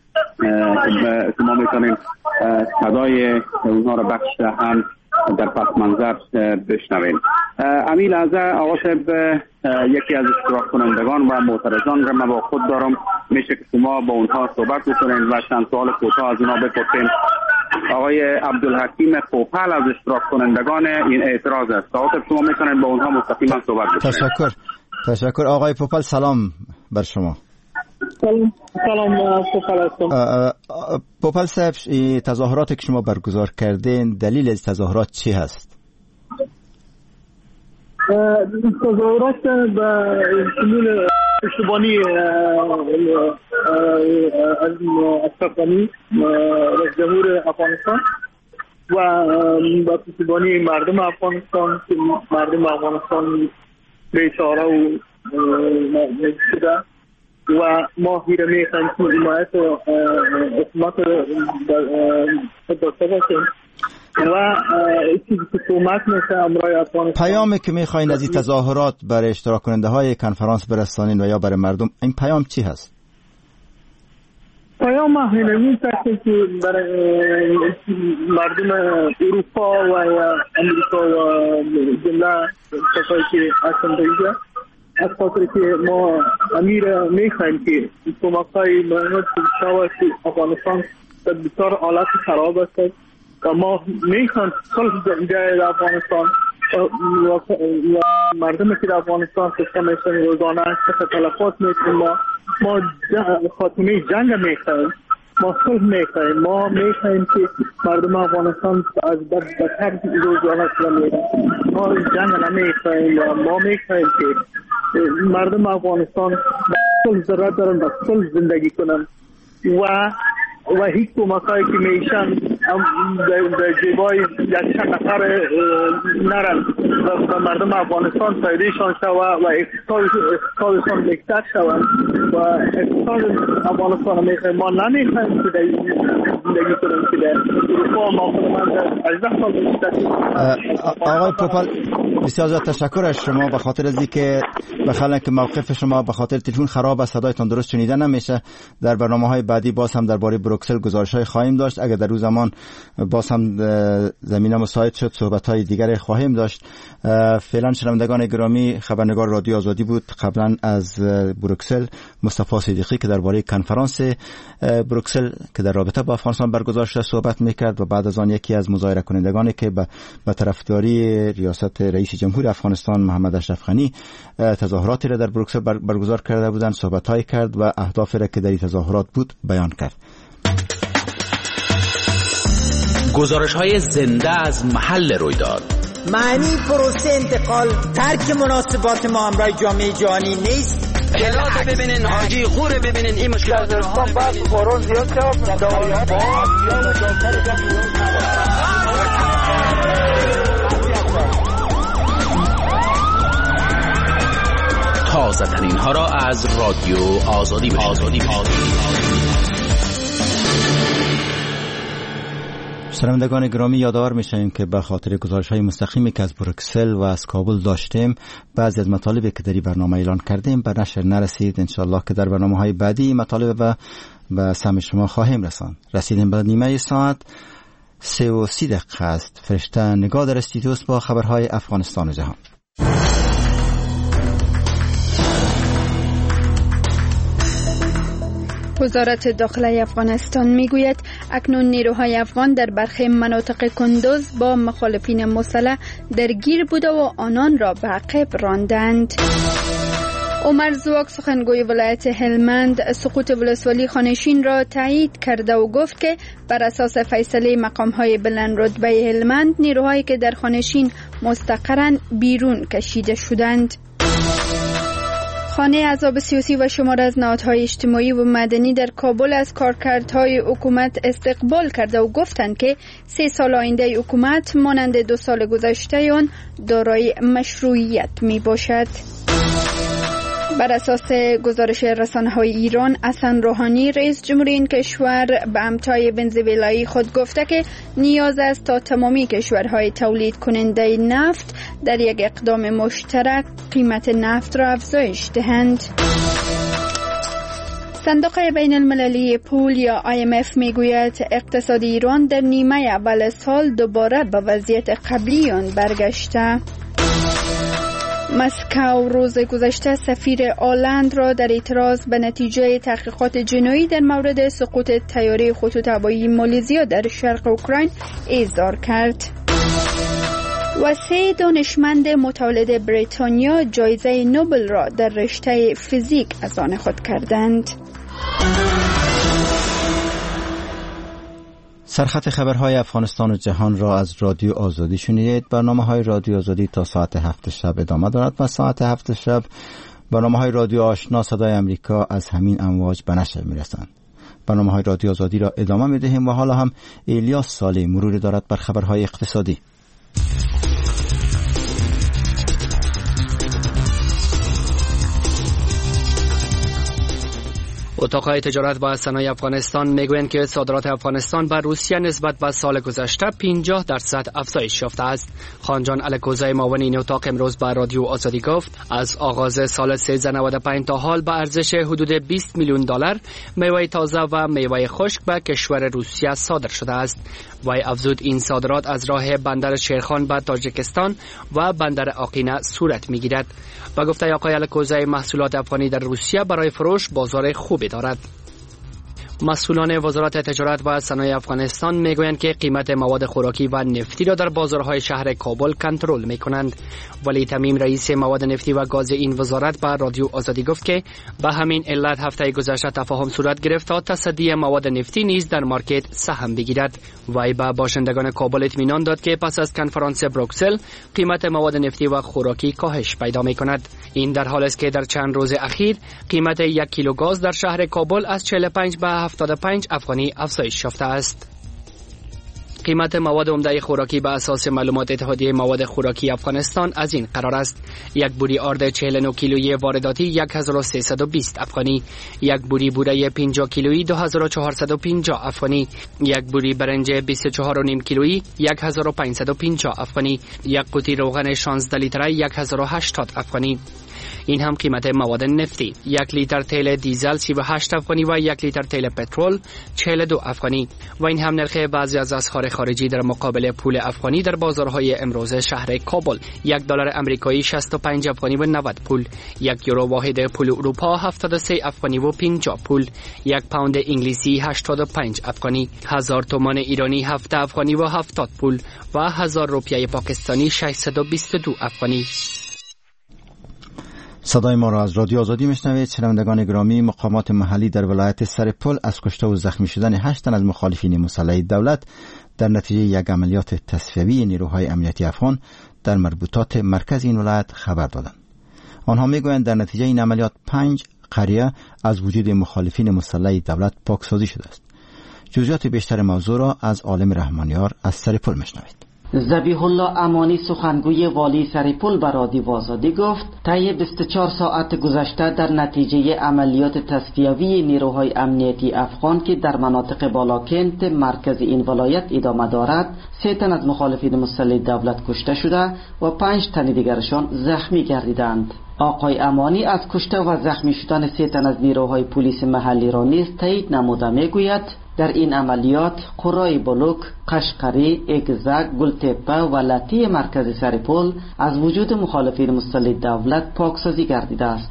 شما میتونید صدای اونها را بخش هم در پس منظر بشنویم. امین لحظه آقا صاحب، یکی از اشتراک کنندگان و معترضان را من با خود دارم، میشه که شما با اونها صحبت بکنید و چند سوال کوتاه از اونها بپرسید. آقای عبدالحکیم پوپل از اشتراک کنندگان این اعتراض است. آقا صاحب شما میتونید با اونها مستقیما صحبت بکنید. تشکر آقای پوپل، سلام بر شما. سلام پوپل هستم. پوپل صاحب، تظاهراتی که شما برگزار کردین دلیل از تظاهرات چی هست؟ تظاهرات به شمول پشتیبانی اشرف غنی رئیس جمهور افغانستان و به پشتیبانی مردم افغانستان که مردم افغانستان بیچاره و شده و ما هیره میخوایم که حمایت و حکومت داشته باشیم و چیزی که کمک میشه امرای افغانستان. پیامی که میخواین از این تظاهرات برای اشتراک کننده های کنفرانس برسانین و یا برای مردم، این پیام چی هست؟ پیام همین است که برای مردم اروپا و امریکا و جمله کسایی که هستند اینجا، از خاطر که ما امیر میخوایم که کمک‌های مهمت شود که افغانستان در بسیار حالت خراب است و ما میخوایم صلح جای افغانستان و مردم که در افغانستان سسته میشن روزانه سخت تلفات میکنیم. ما خاتمه جنگ میخوایم، ما صلح میخوایم، ما میخوایم که مردم افغانستان از بدتر روزانه شده میرن. ما جنگ نمیخوایم و ما میخوایم که مردم افغانستان صلح ضرورت دارن و صلح زندگی کنن و هیچ کمکایی که میشن در جیبای یک چند نفر نرن و مردم افغانستان فایدهشان شود و اقتصادشان بهتر شود و اقتصاد افغانستان میخوایم. ما نمیخوایم که در زندگی کنیم که در اروپا ما خودمان در 18 سال آقای بسیار زیاد تشکر از شما به خاطر از اینکه بخاطر که موقف شما به خاطر تلفن خراب است، صدایتان درست شنیده نمیشه. در برنامه‌های بعدی باز هم درباره بروکسل گزارش‌های خواهیم داشت. اگر در روز زمان باز هم زمینه مساعد شد صحبت‌های دیگری خواهیم داشت. فعلا شنوندگان گرامی، خبرنگار رادیو آزادی بود قبلا از بروکسل مصطفی صدیقی که درباره کنفرانس بروکسل که در رابطه با افغانستان برگزار شده صحبت می‌کرد و بعد از آن یکی از مظاهره کنندگانی که به طرفداری ریاست رئیس جمهور افغانستان محمد اشرف غنی تظاهراتی را در بروکسل برگزار کرده بودند صحبت‌های کرد و اهدافی را که در این تظاهرات بود بیان کرد. گزارش‌های زنده از محل رویداد. معنی پروسه انتقال ترک مناسبات ما همراه جامعه جهانی نیست. جلات ببینین، حاجی غور ببینین، این مشکل در دستان بحث بارون زیاد شد. تازه ترین ها را از رادیو آزادی بشنوید. شنوندگان گرامی، یادآور میشیم که به خاطر گزارش‌های مستقیمی که از بروکسل و از کابل داشتیم بعضی از مطالبی که در این برنامه اعلان کردیم به نشر نرسید. انشالله که در برنامه‌های بعدی مطالب به سمع شما خواهیم رساند. رسیدیم به نیمه ساعت 3:30 دقیقه است. فرشته نگاه در استودیوس با خبرهای افغانستان و جهان. وزارت داخله افغانستان میگوید اکنون نیروهای افغان در برخی مناطق کندوز با مخالفین مسلح درگیر بوده و آنان را به عقب راندند. عمر زواک سخنگوی ولایت هلمند سقوط ولسوالی خانشین را تایید کرده و گفت که بر اساس فیصله مقام‌های بلند رتبه هلمند نیروهایی که در خانشین مستقرند بیرون کشیده شدند. خانه احزاب سیاسی و شمار از نهادهای اجتماعی و مدنی در کابل از کارکردهای حکومت استقبال کرده و گفتند که 3 سال آینده حکومت مانند 2 سال گذشته آن دارای مشروعیت می باشد. بر اساس گزارش رسانه‌های ایران، حسن روحانی رئیس جمهور این کشور به امتای ونزوئلایی خود گفته که نیاز است تا تمامی کشورهای تولید کننده نفت در یک اقدام مشترک قیمت نفت را افزایش دهند. صندوق بین المللی پول یا IMF میگوید اقتصاد ایران در نیمه اول سال دوباره به وضعیت قبلی آن برگشته. مسکو روز گذشته سفیر آلند را در اعتراض به نتیجه تحقیقات جنایی در مورد سقوط طیاره خطوط هوایی مالزیا در شرق اوکراین احضار کرد. و 3 دانشمند متولد بریتانیا جایزه نوبل را در رشته فیزیک از آن خود کردند. سرخط خبرهای افغانستان و جهان را از رادیو آزادی شنیدید. برنامه‌های رادیو آزادی تا ساعت 7 شب ادامه دارد و ساعت 7 شب برنامه‌های رادیو آشنا صدای امریکا از همین امواج به نشر می‌رسند. برنامه‌های رادیو آزادی را ادامه می‌دهیم و حالا هم الیاس صالح مروری دارد بر خبرهای اقتصادی. اتاق‌های تجارت با صنایع افغانستان میگویند که صادرات افغانستان به روسیه نسبت به سال گذشته 50% افزایش یافته است. خانجان الکوزی معاون این اتاق امروز به رادیو آزادی گفت از آغاز سال 1395 تا حال به ارزش حدود 20 میلیون دلار میوه تازه و میوه خشک به کشور روسیه صادر شده است. وی افزود این صادرات از راه بندر شیرخان به تاجیکستان و بندر آقینه صورت میگیرد. با گفته آقای الکوزی محصولات افغانی در روسیه برای فروش بازار خوبی دارد. مسئولان وزارت تجارت و صنایع افغانستان میگویند که قیمت مواد خوراکی و نفتی را در بازارهای شهر کابل کنترل میکنند. ولی تمیم رئیس مواد نفتی و گاز این وزارت به رادیو آزادی گفت که به همین علت هفته گذشته تفاهم صورت گرفت تا تصدی مواد نفتی نیز در مارکت سهم بگیرد. وی به باشندگان کابل اطمینان داد که پس از کنفرانس بروکسل قیمت مواد نفتی و خوراکی کاهش پیدا میکند. این در حالی است که در چند روز اخیر قیمت 1 کیلو گاز در شهر کابل از 45 به 75 افغانی افزایش یافته است. قیمت مواد عمده خوراکی به اساس معلومات اتحادیه مواد خوراکی افغانستان از این قرار است: یک بوری آرد 49 کیلویی وارداتی 1320 افغانی، یک بوری بوره 50 کیلویی 2450 افغانی، یک بوری برنج 24.5 کیلویی 1550 افغانی، یک قوطی روغن 16 لیتره 1080 افغانی. این هم قیمت مواد نفتی: 1 لیتر تیل دیزل 38 افغانی و 1 لیتر تیل پترول 42 افغانی. و این هم نرخ بعضی از اسعار خارجی در مقابل پول افغانی در بازارهای امروز شهر کابل: 1 دلار آمریکایی 65 افغانی و 90 پول، 1 یورو واحد پول اروپا 73 افغانی و 50 پول، 1 پوند انگلیسی 85 افغانی، 1000 تومان ایرانی 7 افغانی و 70 پول و 1000 روپیه پاکستانی 622 افغانی. صدای ما را از رادیو آزادی میشنوید. شنوندگان گرامی، مقامات محلی در ولایت سرپل از کشته و زخمی شدن 8 تن از مخالفین مسلح دولت در نتیجه یک عملیات تصفیوی نیروهای امنیتی افغان در مربوطات مرکز این ولایت خبر دادند. آنها میگویند در نتیجه این عملیات 5 قریه از وجود مخالفین مسلح دولت پاکسازی شده است. جزئیات بیشتر موضوع را از عالم رحمانیار از سرپل میشنوید. ذبیح الله امانی سخنگوی والی سرپل به رادیو آزادی گفت طی 24 ساعت گذشته در نتیجه عملیات تصفیوی نیروهای امنیتی افغان که در مناطق بالاکنت مرکز این ولایت ادامه دارد 3 تن از مخالفین مسلح دولت کشته شده و 5 تن دیگرشان زخمی گردیدند. آقای امانی از کشته و زخمی شدن 3 تن از نیروهای پلیس محلی را نیز تایید نموده میگوید در این عملیات قرای بلوک، قشقری، اگزک، گلتپه و لطی مرکز سرپل از وجود مخالفین مسلح دولت پاکسازی گردیده است.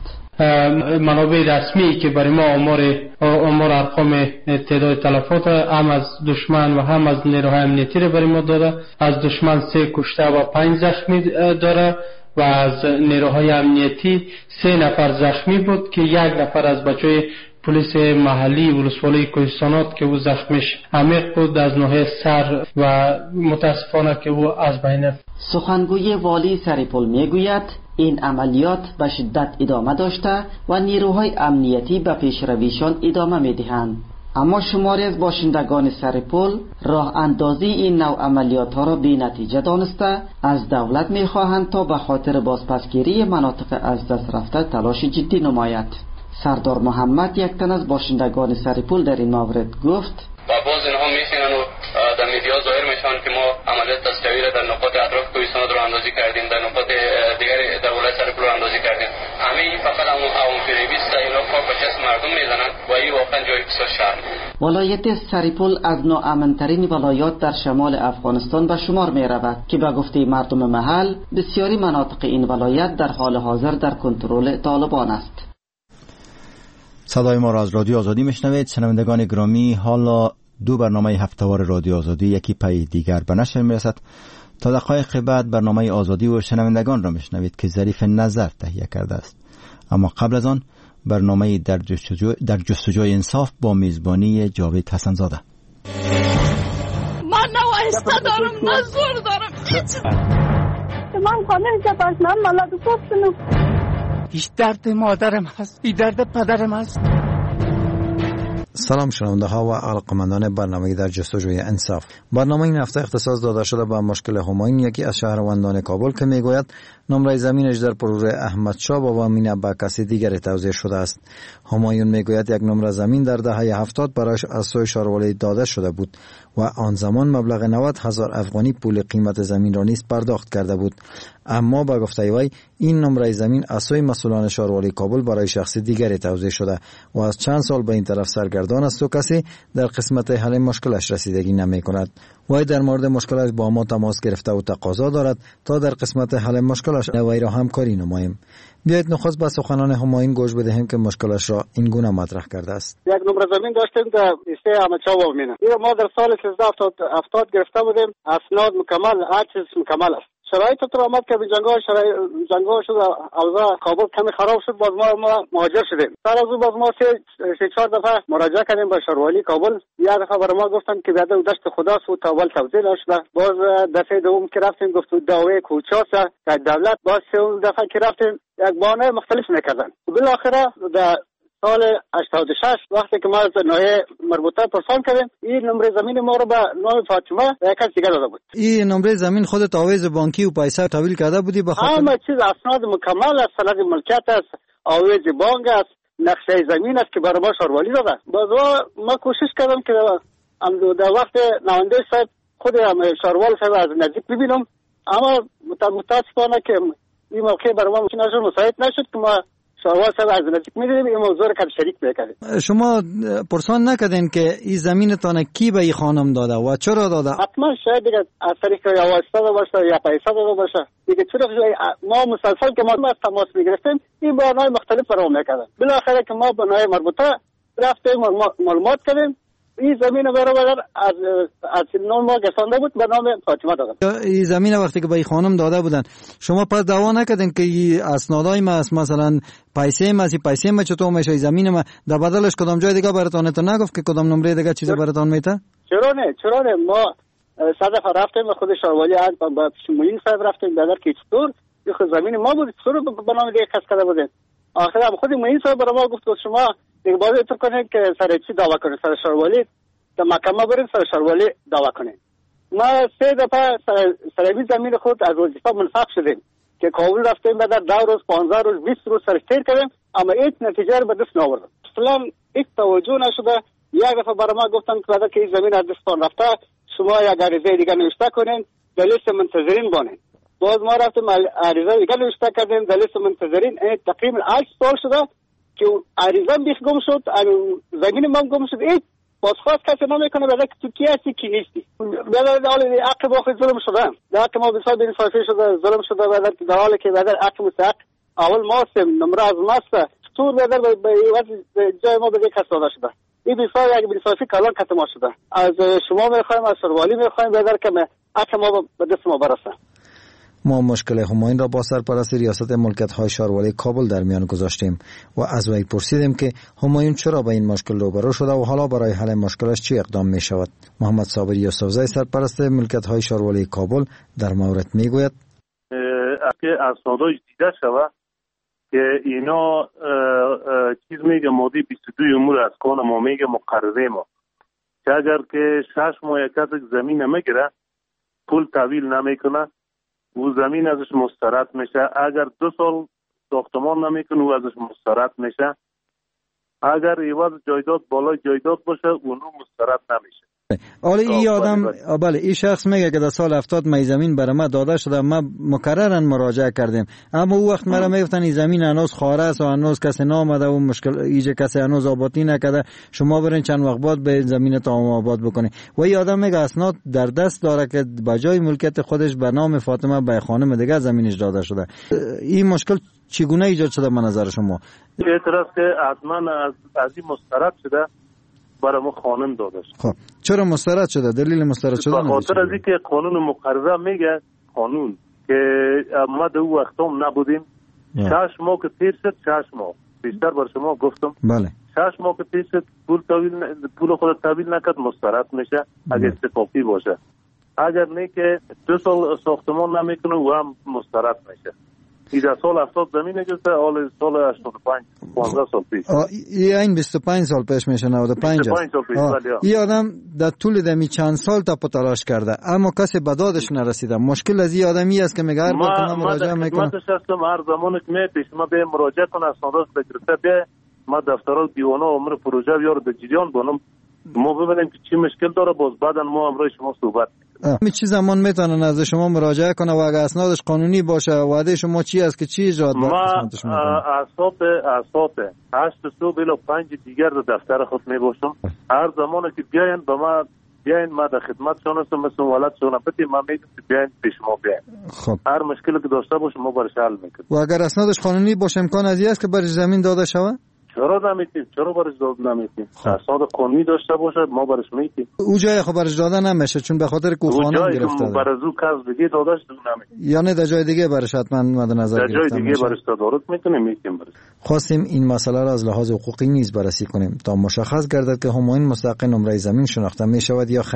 منابع رسمی که برای ما آمار ارقام تعداد تلفات هم از دشمن و هم از نیروهای امنیتی را برای ما داده. از دشمن 3 کشته و 5 زخمی داره و از نیروهای امنیتی 3 نفر زخمی بود که 1 نفر از بچهای پلیس محلی ولسوالی کوهستانات که او زخمش عمیق بود از ناحیه سر و متاسفانه که او از بین رفت. سخنگوی والی سرپل میگوید این عملیات به شدت ادامه داشته و نیروهای امنیتی به پیشرویشان ادامه میدهند. اما شماری از باشندگان سرپل راه اندازی این نوع عملیات ها را بی نتیجه دانسته از دولت میخواهند تا به خاطر بازپسگیری مناطق از دست رفته تلاش جدی نماید. سردار محمد یک تن از باشندگان سرپل در این مورد گفت و باز اینها میشینن و در میدیا ظاهر میشن که ما عملیات تصفیوی را در نقاط اطراف کوهستانات رو اندازی کردیم، در نقاط دیگر در ولایت سرپل رو اندازی کردیم. همه این فقط عوام فریبی است، اینا کار به چشم مردم میزنن و این واقعا جای بسیار شرم. ولایت سرپل از ناامن‌ترین ولایات در شمال افغانستان به شمار میرود که به گفته مردم محل بسیاری مناطق این ولایت در حال حاضر در کنترل طالبان است. صدای ما را از رادیو آزادی میشنوید. شنوندگان گرامی، حالا 2 برنامه هفته‌وار رادیو آزادی یکی پای دیگر به نشر میرسد. تا دقایق بعد برنامه آزادی و شنوندگان را میشنوید که ظریف نظر تهیه کرده است. اما قبل از آن برنامه در جستجوی انصاف با میزبانی جاوید حسن زاده. من نوایسته دارم، نه زور دارم، من خانه جباش من ملاد گفتنم. هیچ درد مادرم هست، این درد پدرم هست. سلام شنونده ها و علاقمندان برنامه در جستجوی انصاف. برنامه این هفته اختصاص داده شده به مشکل همایون، یکی از شهروندان کابل که میگوید نمره زمینش در پروژه احمد شاه بابا مینه به کسی دیگری توزیع شده است. همایون میگوید یک نمره زمین در دهه 70 برایش از سوی شاروالی داده شده بود و آن زمان مبلغ 90,000 افغانی پول قیمت زمین را نیز پرداخت کرده بود. اما با گفته وی این نمره زمین از سوی مسئولان شاروالی کابل برای شخص دیگری توزیع شده و از چند سال به این طرف سرگردان است و کسی در قسمت حل مشکلش رسیدگی نمی کند. وی در مورد مشکلش با ما تماس گرفته و تقاضا دارد تا در قسمت حل مشکلش وی را همکاری نماییم. بیایید نخست به سخنان همایون گوش بدهیم که مشکلش را این گونه مطرح کرده است. یک نمره زمین داشتیم در ایسته احمد شاه بابا مینه. ما در سال 1370 گرفته بودیم، اسناد مکمل، هر چیز مکمل است. شرایط تو آمد که جنگا شد، اوضاع کابل کمی خراب شد، باز ما مهاجر شدیم. سر از او باز ما 3-4 دفعه مراجعه کردیم به شاروالی کابل. یک دفعه برای ما گفتن که بیاد دشت خداست و تاول توزیع نشده. باز دفعه دوم که رفتیم گفت دعوی کوچاست در دولت. باز سوم دفعه که رفتیم یک بهانه مختلف میکردن. بالاخره در سال 86 وقتی که ما از ناحیه مربوطه پرسان کردیم، این نمره زمین ما رو به نام فاطمه یک کس دیگه داده بود. این نمره زمین خودت آویز بانکی و پیسه تحویل کرده بودی به خاطر همه چیز اسناد مکمل است، سند ملکیت است، آویز بانک است، نقشه زمین است که برای ما شاروالی داده. باز ما کوشش کردم که در وقت نماینده صاحب خود شاروال صاحب از نزدیک ببینم، اما متاسفانه که این موقع برای ما مساعد نشد که ما شاروال صاحب از نزدیک می‌دیدیم، این موضوع رو که شریک بکردیم. شما پرسان نکردین که این زمینتان کی به این خانم داده و چرا داده؟ حتما شاید دیگه از طریق یا واسطه باشه یا پیسه داده باشه دیگه. چرا ما مسلسل که ما از تماس می‌گرفتیم این برنامه مختلف فرام می‌کردن. بالاخره که ما به نوع مربوطه رفتیم معلومات کردیم، این زمین برابر از نام ما گسانده بود به نام فاطمه دادم. این زمین وقتی که به این خانم داده بودن شما پس دعوا نکردین که این اسنادای ما مثلا پیسه ما چطور میشه، این زمین ما در بدلش کدام جای دیگه براتون تو نگفت که کدام نمره دیگه چیز براتون میته؟ چرا نه ما صدف رفتیم خود شاروالی با شموین صاحب رفتیم بدر که چطور این خود زمین ما بود، چطور به نام دیگه کس کرده بودن. آخر هم خود موین صاحب برای ما گفت شما دیگه بازی تو کنید که سر چی دعوا کنید، سر شاروالی در محکمه برید سر شاروالی دعوا کنید. ما 3 دفعه سر زمین خود از وظیفه منصرف شدیم که کابل رفتیم بعد 10 روز 15 روز 20 روز سرش تیر کردیم، اما هیچ نتیجه رو به دست نآوردیم. اصلا هیچ توجه نشده. یک دفعه برای ما گفتن که بعد که این زمین از دستتان رفته شما یک عریضه دیگه نوشته کنین در لیست منتظرین بانین. باز ما رفتیم عریضه دیگه نوشته کردیم در لیست منتظرین. تقریبا 8 سال شده که عریضه بیخ گم شد، زمین ما گم شد. هیچ بازخواست کسی نمیکنه بعد که تو کی هستی کی نیستی. بعد حال حق با خود ظلم شده، در حق ما بسیار بی‌انصافی شده، ظلم شده. بعد در حالی که بعد حق مستحق اول ما هستیم، نمره از ماست، چطور بعد به جای ما به کس داده شده. این بسیار یک بی‌انصافی کلان کتما شده. از شما میخوایم، از شاروالی میخوایم بعد که حق ما به دست ما برسه. ما مشکل همایون را با سرپرست ریاست ملکیت‌های شاروالی کابل در میان گذاشتیم و از وی پرسیدیم که همایون چرا با این مشکل روبرو شده و حالا برای حل مشکلش چی اقدام می شود. محمد صابری یوسفزی سرپرست ملکیت‌های شاروالی کابل در مورد می گوید که اسنادش دیده شود که اینا چیز میگه ماده 22 امور از کان ما میگه مقرره ما که اگر که 6 ماه یک زمین نمیگیره پول تحویل نمیکنه و زمین ازش مسترد میشه. اگر 2 سال ساختمان نمیکنه و ازش مسترد میشه. اگر عوض جایداد بالای جایداد باشه اونو مسترد نمیشه. حالا این آدم بله این شخص میگه که در سال 70 می زمین برای ما داده شده، ما مکررن مراجعه کردیم، اما او وقت مرا میگفتن این زمین هنوز خاره است و هنوز کسی نامده و مشکل ایجه کسی هنوز آبادی نکرده، شما برین چند وقت بعد به زمین تا آباد بکنید. و این آدم میگه اسناد در دست داره که بجای ملکیت خودش به نام فاطمه به خانم دیگه زمینش داده شده. این مشکل چگونه ایجاد شده به نظر شما؟ اعتراض که حتما از این مسترد شده برای ما قانون داده شد. خب چرا مسترد شده؟ دلیل مسترد شدن به خاطر از اینکه قانون مقرره میگه قانون که ما در اون وقت هم نبودیم. 6 ماه که پیر شد، 6 ماه بیشتر بر شما گفتم. بله 6 ماه که پیر شد پول خود تحویل نکرد مسترد میشه اگر استحقاقی باشه. اگر نه که 2 سال ساختمان نمیکنه و هم مسترد میشه. در سال 70 زمین گرفته، حال سال 85 15 سال پیش. این 25 سال پیش میشه، 95 سال پیش. این آدم در طول دمی چند سال تپ تلاش کرده اما کسی به دادش نرسیده. مشکل از این آدمی است که میگه هر وقت من مراجعه میکنم هر زمانی که میپیش ما به مراجعه کنم اسنادش بگیرته بیا ما دفترال دیوانه عمر پروژه بیار در جریان بانم ما ببینیم که چی مشکل داره، باز بعدا ما امروز شما صحبت می چی زمان میتونن از شما مراجعه کنه و اگه اسنادش قانونی باشه وعده شما چی است که چی اجرات ما اساس 8 صبح الی 5 دیگر در دفتر خود میباشم. هر زمانی که بیاین به ما بیاین ما در خدمتشون هستم، مثل ولادشون بدیم ما میگیم بیاین پیش ما بیاین. خب هر مشکلی که داشته باشه ما برش حل میکنیم. و اگر اسنادش قانونی باشه امکان از این است که برش زمین داده شود؟ چرا نمیتیم؟ چرا برش داده نمیتیم؟ اسناد قانونی داشته باشه ما برش میتیم. او جای خو برش داده نمیشه چون به خاطر که قانون گرفته. برای زو کس دیگه داده شده نمیتیم. یعنی در جای دیگه برش حتما مد نظر گرفته. در جای دیگه برش تدارک میکنیم میتیم برش. خواستیم این مسئله را از لحاظ حقوقی نیز بررسی کنیم تا مشخص گردد که همایون مستحق نمره زمین شناخته می شود یا خیر.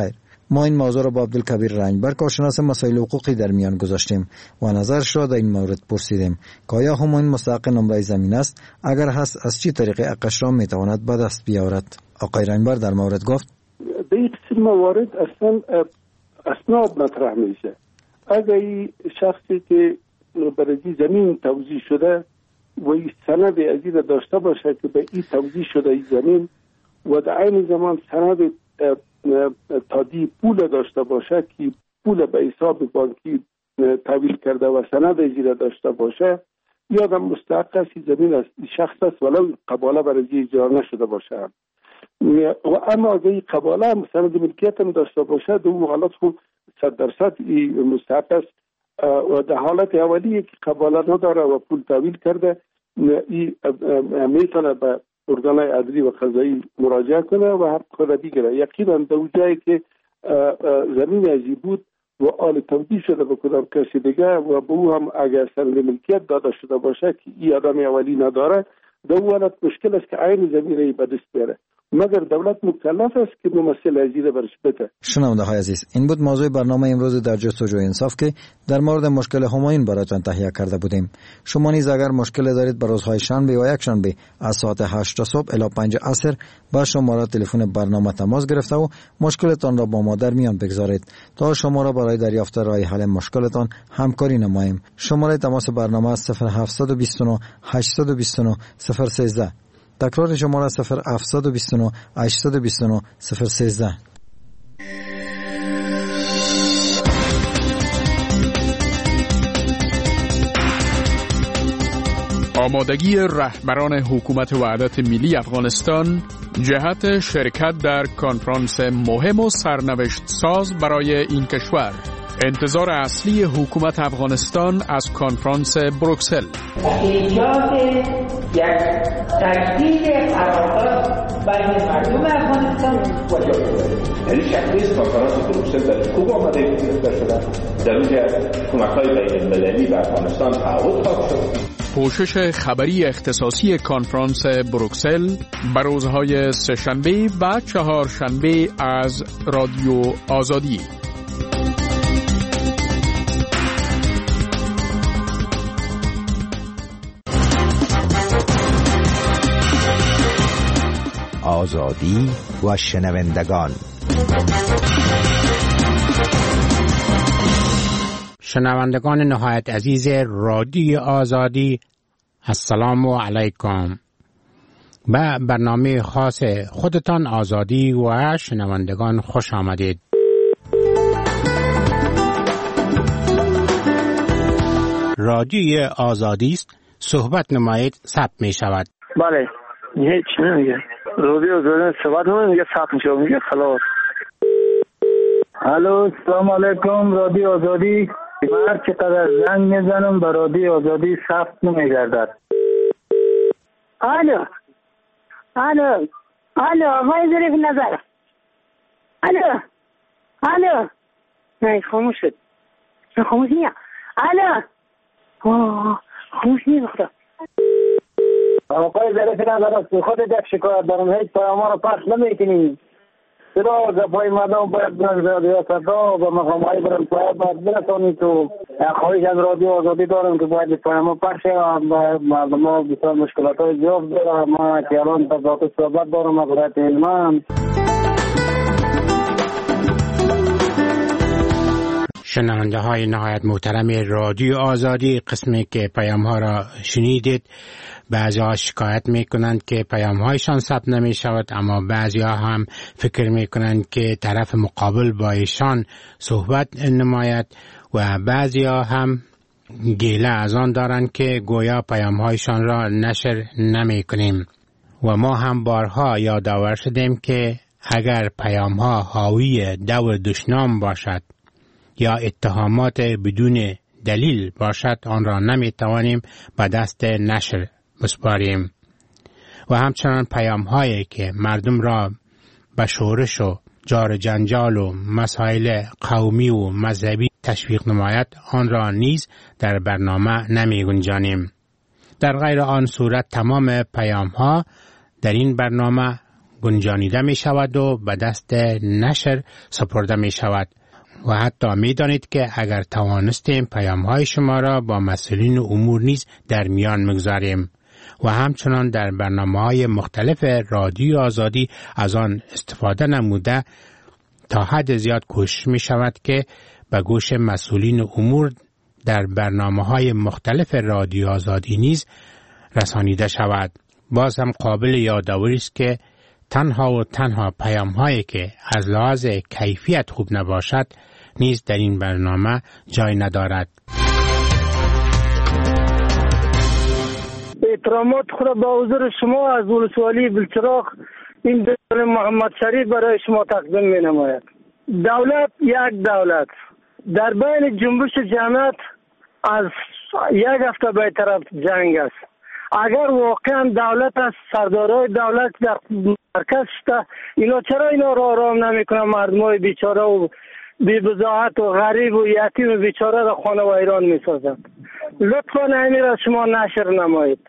ما این موضوع را با عبدالکبیر رنجبر کارشناس مسائل حقوقی در میان گذاشتیم و نظرش را در این مورد پرسیدیم که آیا همایون مستحق نمره زمین است؟ اگر هست از چه طریق حقش را میتواند به دست بیاورد؟ آقای رنجبر در مورد گفت به این قسم موارد اصلا اسناد مطرح میشه. اگر این شخصی که برای زمین توزیع شده و این سند از این داشته باشه که به این توزیع شده این زمین و در این زمان سند تادی پول داشته باشه که پول به حساب بانکی تحویل کرده و سند از این داشته باشه، یادم مستحق است زمین از شخص است ولو قباله برای اجاره نشده باشه. و اما اگر این قباله هم سند ملکیت هم داشته باشه در اون حالت خود 100% مستحق است و در حالت اولیه که قباله نداره و پول تحویل کرده این میتونه به ارگانهای عدلی و قضایی مراجعه کنه و حق خود بگیره. یقینا در اون جایی که زمین ازی بود و آل توزیع شده به کدام کسی دیگه و به او هم اگر سند ملکیت داده شده باشه که این آدم اولی نداره، در اون حالت مشکل است که عین زمین ای به دست بیاره، مگر دولت مکلف است که ممثل ازیره برش بده. شنونده های عزیز، این بود موضوع برنامه امروز در جستجوی انصاف که در مورد مشکل همایون براتون تهیه کرده بودیم. شما نیز اگر مشکل دارید به روزهای شنبه و یک شنبه از ساعت 8 صبح الی 5 عصر با شماره تلفن برنامه تماس گرفته و مشکلتان را با ما در میان بگذارید تا شما را برای دریافت راه حل مشکلتان همکاری نماییم. شماره تماس برنامه 0729 829 013. تکرار شماره 0729 829 013. آمادگی رهبران حکومت وحدت ملی افغانستان جهت شرکت در کنفرانس مهم و سرنوشت ساز برای این کشور. انتظار اصلی حکومت افغانستان از کنفرانس بروکسل ایجاد یک تجدید قرارداد بین مردم افغانستان و یعنی شکلی کنفرانس بروکسل در خوب آمده گرفته شده، در اونجا کمک‌های بین‌المللی به افغانستان تعهد خواهد شد. پوشش خبری اختصاصی کنفرانس بروکسل بر روزهای سه‌شنبه و چهارشنبه از رادیو آزادی. آزادی و شنوندگان. شنوندگان نهایت عزیز رادیو آزادی، السلام علیکم. به برنامه خاص خودتان آزادی و شنوندگان خوش آمدید. رادیو آزادی است، صحبت نمایید ثبت می شود. بله، هیچ نمیگه. رادیو آزادی صحبت نمیگه، ثبت میشه، میگه خلاص. الو، سلام علیکم. رادیو آزادی، هر چقدر زنگ میزنم به رادیو آزادی ثبت نمیگردد. الو آقای ظریف نظر. الو نه خاموش شد. خاموش نیه. الو خاموش نیه بخدا. آقای ظریف نظر، خود یک شکایت دارم، هیچ پیام رو پخش نمیکنی. چرا گپای مردم باید ریاست‌ها و مقام‌های بلندپایه باید برسانید تو خواهش از رادیو آزادی دارم که باید پیام پخش و مردم ها بسیار مشکلات‌های زیاد داره. ما که الان تضاد صحبت دارم از ولایت هلمند. شنونده های نهایت محترم رادیو آزادی، قسمی که پیام ها را شنیدید، بعضی ها شکایت می کنند که پیام هایشان ثبت نمی شود، اما بعضی ها هم فکر می کنند که طرف مقابل با ایشان صحبت نماید و بعضی ها هم گیله از آن دارند که گویا پیام هایشان را نشر نمی کنیم. و ما هم بارها یادآور شدیم که اگر پیام ها حاوی دو دشنام باشد یا اتهامات بدون دلیل باشد، آن را نمی توانیم به دست نشر بسپاریم. و همچنان پیام هایی که مردم را به شورش و جار جنجال و مسائل قومی و مذهبی تشویق نماید، آن را نیز در برنامه نمی گنجانیم. در غیر آن صورت تمام پیام ها در این برنامه گنجانیده می شود و به دست نشر سپرده می شود. و حتی می دانید که اگر توانستیم پیام های شما را با مسئولین امور نیز در میان مگذاریم و همچنان در برنامه های مختلف رادیو آزادی از آن استفاده نموده، تا حد زیاد کوشش می شود که به گوش مسئولین امور در برنامه های مختلف رادیو آزادی نیز رسانیده شود. باز هم قابل یادآوری است که تنها و تنها پیام هایی که از لحاظ کیفیت خوب نباشد نیز در این برنامه جای ندارد. احترامات خود با حضور شما از ولسوالی بلچراغ این دور محمد شریف برای شما تقدیم می نماید. دولت یک دولت در بین جنبش جمعیت از یک هفته به طرف جنگ است. اگر واقعا دولت است، سردارای دولت در مرکز شده، اینا چرا اینا را آرام نمیکنن؟ مردمای بیچاره و بی بضاعت و غریب و یتیم و بیچاره را خانه و ایران میسازند. لطفا همین را شما نشر نمایید.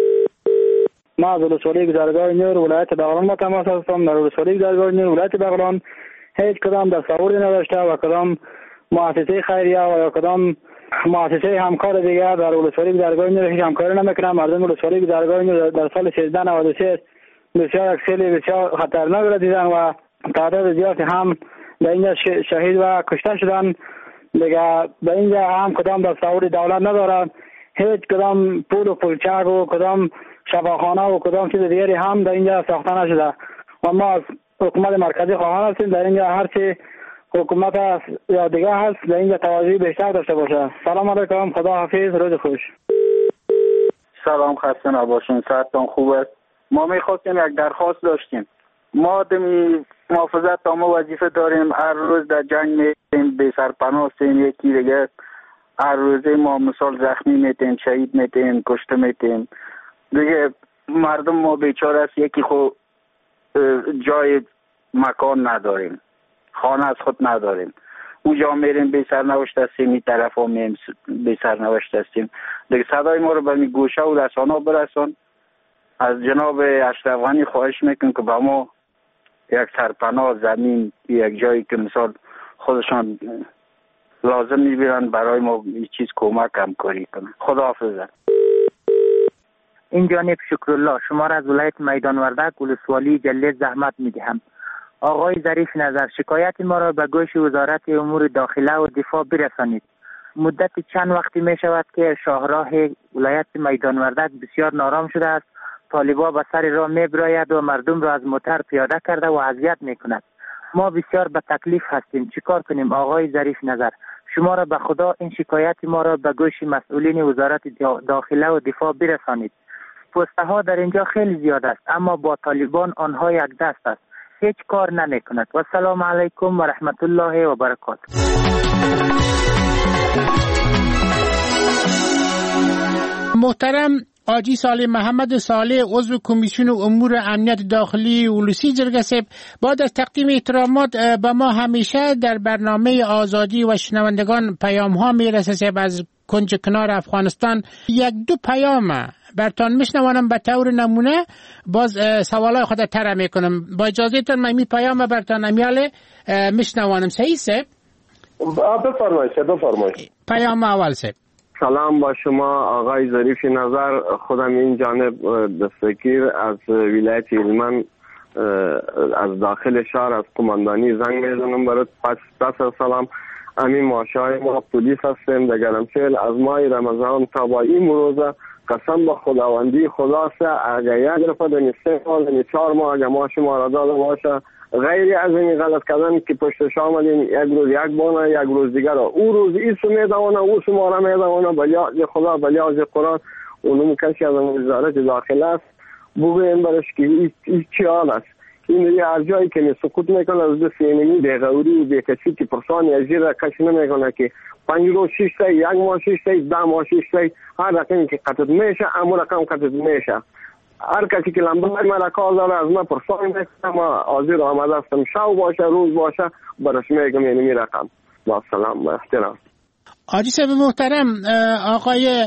ما از ولسوالی گذرگاه نور ولایت بغلان ما تماس هستم. در ولسوالی گذرگاه نور ولایت بغلان هیچ کدام دستاوردی نداشته و کدام مؤسسه خیریه و یا کدام مؤسسه همکار دیگر در ولسوالی گذرگاه نور هیچ همکاری نمیکنه. مردم ولسوالی گذرگاه نور در سال 1393 بسیار اکسلی بسیار خطرناک را دیدن و تعداد زیادی هم در اینجا شهید و کشته شدن. دیگه به اینجا هم کدام دستاورد دولت ندارد. هیچ کدام پول و پولچک و کدام شفاخانه و کدام چیز دیگری هم در اینجا ساخته نشده و ما از حکومت مرکزی خواهان هستیم در اینجا هرچی حکومت هست یا دیگه هست در اینجا توجه بیشتر داشته باشه. سلام علیکم، خدا حافظ، روز خوش. سلام، خسته نباشین، صحتتان خوب است. ما میخواستیم یک درخواست داشتیم. ما دمی محافظت تا ما وظیفه داریم، هر روز در جنگ میتیم، بی سرپناه هستیم، یکی دیگه هر روزه ما مثال زخمی میتیم، شهید میتیم، کشته میتیم. دیگه مردم ما بیچاره است، یکی خود جای مکان نداریم، خانه از خود نداریم. اونجا میریم بی سرنوشت هستیم، این طرف ها میریم بی سرنوشت هستیم. دیگه صدای ما رو به می گوشه و رسانه برسان. از جناب اشرف غنی خواهش میکنم که به ما یک سرپناه زمین، یک جایی که مثال خودشان لازم میبینن برای ما چیز کمک همکاری کنن. خدا حافظ. این جانب شکرالله شما را از ولایت میدان وردک ولسوالی جله زحمت میدهم. آقای ظریف نظر، شکایت ما را به گوش وزارت امور داخله و دفاع برسانید. مدت چند وقتی می شود که شاهراه ولایت میدان وردک بسیار نارام شده است. طالبا به سر راه می براید و مردم را از موتر پیاده کرده و اذیت می کند. ما بسیار به تکلیف هستیم، چیکار کنیم؟ آقای ظریف نظر، شما را به خدا این شکایت ما را به گوش مسئولین وزارت داخله و دفاع برسانید. پسته ها در اینجا خیلی زیاد است، اما با طالبان آنها یک دست است، هیچ کار نمی کند. و السلام علیکم و رحمت الله و برکاته. محترم حاجی صالح محمد صالح، عضو کمیسیون امور امنیت داخلی ولسی جرگسب، بعد از تقدیم احترامات به ما همیشه در برنامه آزادی و شنوندگان پیام ها میرسه از کنج کنار افغانستان. یک دو پیام برتان میشنوانم به طور نمونه، باز سوالای خود طرح میکنم. با اجازهتون من می پیام برتان امیال میشنوانم. صحیح سه؟ بفرمایید. پیام اول سه. سلام با شما آقای ظریف نظر، خودم این جانب دستگیر از ولایت هلمند از داخل شهر از قماندانی زنگ میزنم برات. پس از سلام، امین ماشای ما پلیس هستیم در گرمسیل. از ماه رمضان تا با این روزه قسم به خداوندی خداست اگر یک رفت در 3 ماه در 4 ماه اگر ما شما را داده باشه غیر از این غلط کردن که پشتش آمدیم یک روز یک بانه یک روز دیگر او روز ایسو میدونه او شما را میدونه بلیاز خدا بلیاز قرآن اونم کسی از وزارت داخله است بگویم برش که این چی حال است. این هر جایی که سکوت میکنه از دست اینمی بیغوری و بیکسی که پرسانی از را کسی نمیکنه که 5 روز 6 تا 1 ماه 6 تا 10 ماه 6 تا هر رقمی که قطعت میشه امور رقم قطعت میشه. هر کسی که لنبه مرا کار داره از من پرسانی میکنه ما حاضر آمده هستم شو باشه روز باشه برش میگم اینمی رقم. با سلام و احترام. حاجی صاحب محترم، آقای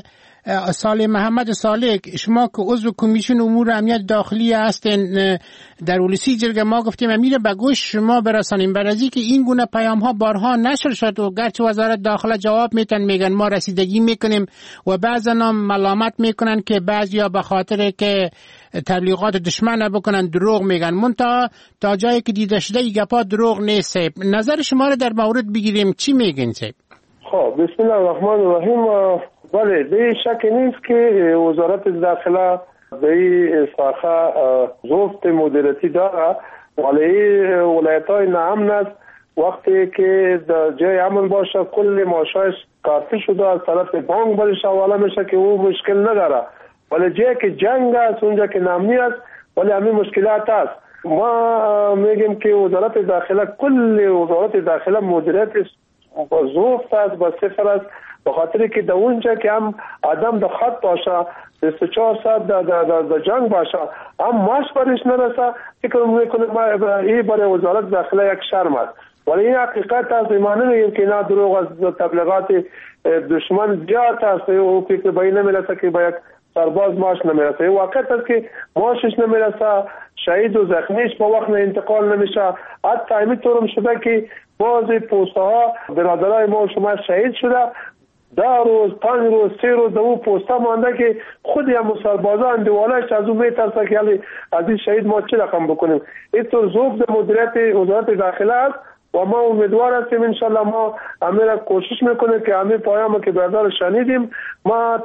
صالح محمد صالح، شما که عضو کمیسیون امور امنیت داخلی هستین در ولسی جرگه، ما گفتیم امیر به گوش شما برسانیم برای که این گونه پیام ها بارها نشر شد و گرچه وزارت داخله جواب میگن ما رسیدگی میکنیم و بعضا ملامت میکنن که بعضیا به خاطر که تبلیغات دشمن بکنن دروغ میگن، منتها تا جایی که دیده شده این گپا دروغ نیست. نظر شما رو در مورد بگیریم، چی میگین سیب؟ خب بسم الله الرحمن الرحیم. بله به شک نیست که وزارت داخله به این ساخه ضبط مدیریتی داره، ولی ولایت‌های ناامن است. وقتی که در جای امن باشه کل معاشش کارتی شده از طرف بانک برش حواله میشه که او مشکل نداره، ولی جایی که جنگ است اونجا که نامنی است ولی همین مشکلات است. ما میگیم که وزارت داخله کل وزارت داخله مدیریت ضبط است، با صفر است، به خاطر که در اونجا که هم آدم در خط باشه 24 ساعت در جنگ باشه هم ماش برش نرسه، فکر میکنه این برای وزارت داخله یک شرم است. ولی این حقیقت است، ایمان نمیگیم که نه دروغ است. تبلیغات دشمن زیاد است، او فکر به این نمیرسه که با یک سرباز ماش نمیرسه. این واقعیت است که ماشش نمیرسه، شهید و زخمیش با وقت انتقال نمیشه. حتی همینطور هم شده که بعضی پوسته ها برادرای ما شما شهید شده، 10 روز 5 روز 3 روز در اون پوسته مانده که خودی هم سربازا اندوالش از اون میترسه که از این شهید ما چه رقم بکنیم. اینطور ضبط مدیریت وزارت داخله است و ما امیدوار هستیم انشالله ما همه کوشش میکنیم که همه پیام که برادر شنیدیم ما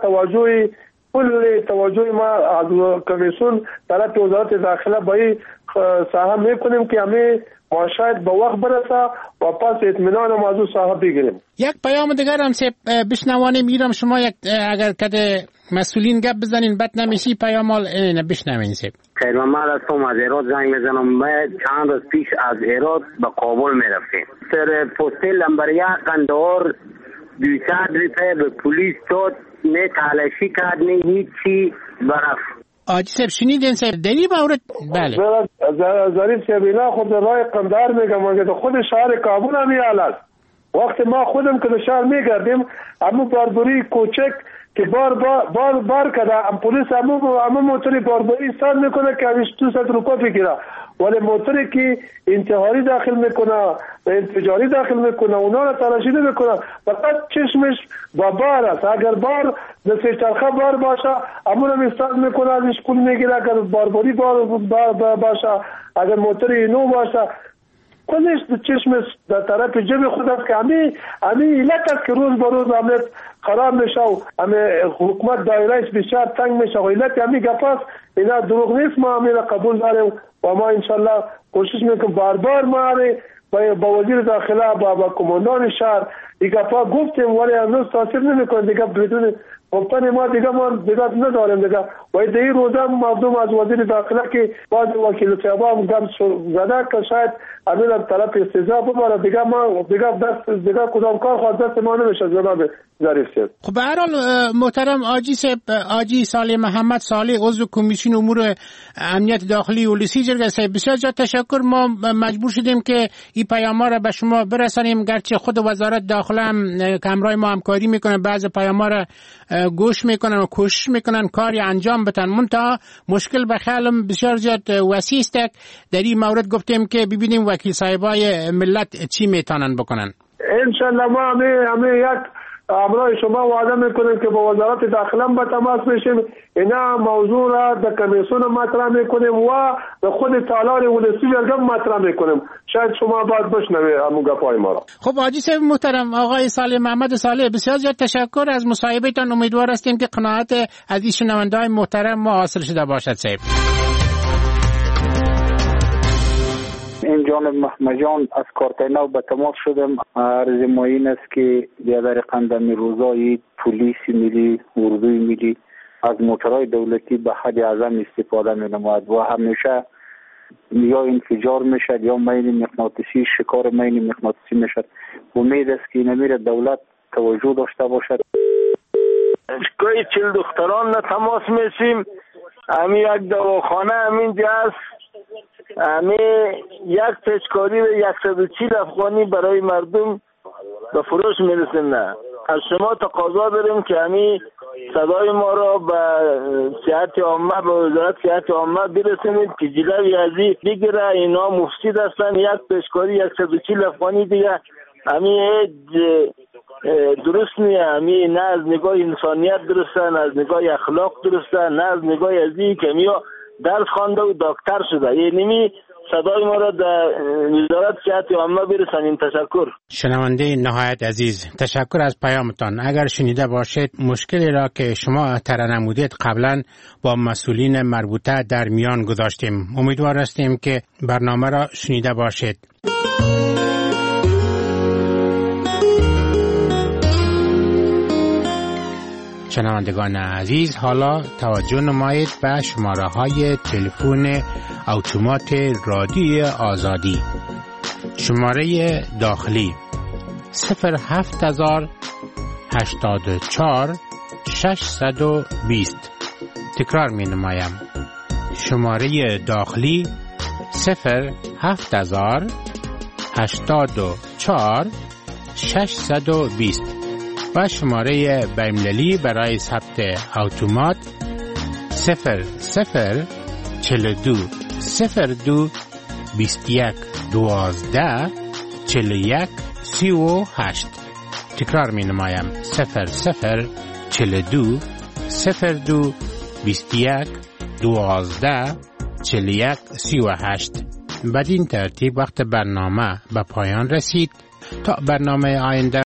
کل توجه ما از کمیسیون طرف وزارت داخله با این ساحه میکنیم که همه معاشرت به وقت برسه و پس اطمینان موضوع ساحه بگیریم. یک پیام دیگر هم بشنوانیم میرم، شما یک اگر کده مسئولین گپ بزنین بد نمیشی پیام بشنوین سیب. خیر محمد هستم، از ایراد زنگ میزنم. ما چند روز پیش از ایراد به کابل میرفتیم، سر پست نمبر 1 قندهار 200 روپیه به پلیس داد، نه تلاشی کرد نه هیچی برف. آجی صاحب شنیدین صاحب دری مورد؟ بله ظریف صاحب اینا خود در راه قندهار میگم اگه خود شهر کابل هم یه حال است. وقتی ما خودم که در شهر میگردیم همون باربری کوچک که بار کده پلیس همون موتوری باربری استاد میکنه که همیش 200 روپا بگیره، ولی موتوری که انتحاری داخل میکنه انفجاری داخل میکنه اونا را تلاشی نمیکنه، فقط چشمش با بار است. اگر بار مثل چرخه بار باشه همون هم استاد میکنه ازش پول میگیره، اگر باربری بار باشه اگر موتوری نو باشه کلش چشمش در طرف جیب خود است که همین علت است که روز به روز امنیت خراب میشه و حکومت دایرهش بسیار تنگ میشه و علت همین گپ است. اینا دروغ نیست، ما همین قبول داریم و ما انشالله کوشش میکنیم بار ما با وزیر داخله با کماندان شهر این گپا گفتیم ولی هنوز تاثیر نمیکنه دیگه. بدون گفتن ما دیگه نداریم دیگه. و در این روزه مردم از وزیر داخله که بعض وکیل صاحب هم گم زده که شاید همین طرف استضاء بباره دیگه ما دیگه کدام کار خواهد دست ما نمیشه جناب ظریف صاحب. خب به هر حال محترم آجی صالح محمد صالح عضو کمیسیون امور امنیت داخلی ولسی جرگه صاحب بسیار زیاد تشکر. ما مجبور شدیم که این پیام‌ها را به شما برسانیم، گرچه خود وزارت داخله هم همراه ما همکاری میکنه، بعضی پیام‌ها را گوش میکنن و کوشش میکنن کاری انجام بدن، منتها مشکل به خیالم بسیار زیاد وسیع است. در این مورد گفتیم که ببینیم وکیل صاحبای ملت چی میتونن بکنن. انشالله ما همه یک امرای شما وعده میکنیم که با وزارت داخله با تماس بشیم، اینا موضوع را در کمیسیون مطرح میکنیم و به خود تالار ولسی جرگه مطرح میکنیم، شاید شما باید بشنوید همون گپای ما را. خب حاجی صاحب محترم آقای صالح محمد صالح بسیار زیاد تشکر از مصاحبهتان. امیدوار هستیم که قناعت از این شنونده‌های محترم ما حاصل شده باشد. صاحب این جانب محمد جان از کارتینو به تماس شدم. عرض ما این است که در قندمی روزای پلیس ملی اردوی ملی از موتورهای دولتی به حد اعظم استفاده می نماید و همیشه یا انفجار میشد یا مین مغناطیسی شکار مین مغناطیسی میشد. امید است که نمیره دولت توجه داشته باشد. کوی 40 دختران نه تماس میسیم. همین یک دواخانه همین است، همه یک پیچکاری و 140 افغانی برای مردم به فروش میرسیم. نه از شما تقاضا داریم که همین صدای ما را به صحت عامه، به وزارت صحت عامه برسونید که جلوی از این بگیره. اینا مفسد هستن. یک پیشکاری 140 افغانی دیگه همین درست نیه. همین نه از نگاه انسانیت درسته، نه از نگاه اخلاق درسته، نه از نگاه ازی که میا درس خوانده و دکتر شده. یعنی صدای ما را در وزارت صحت عامه برسانید. تشکر. شنونده نهایت عزیز، تشکر از پیامتان. اگر شنیده باشید مشکلی را که شما طرح نمودید قبلا با مسئولین مربوطه در میان گذاشتیم. امیدوار هستیم که برنامه را شنیده باشید. شنوندگان عزیز، حالا توجه نمایید به شماره های تلفن اتومات رادیوی آزادی. شماره داخلی 07084 620. تکرار می نمایم. شماره داخلی 07084 620 و شماره بین‌المللی برای ثبت اتومات 0042 02 21 12 41 38. تکرار می نمایم. 0042 02 21 12 41 38. بدین ترتیب وقت برنامه به پایان رسید. تا برنامه آینده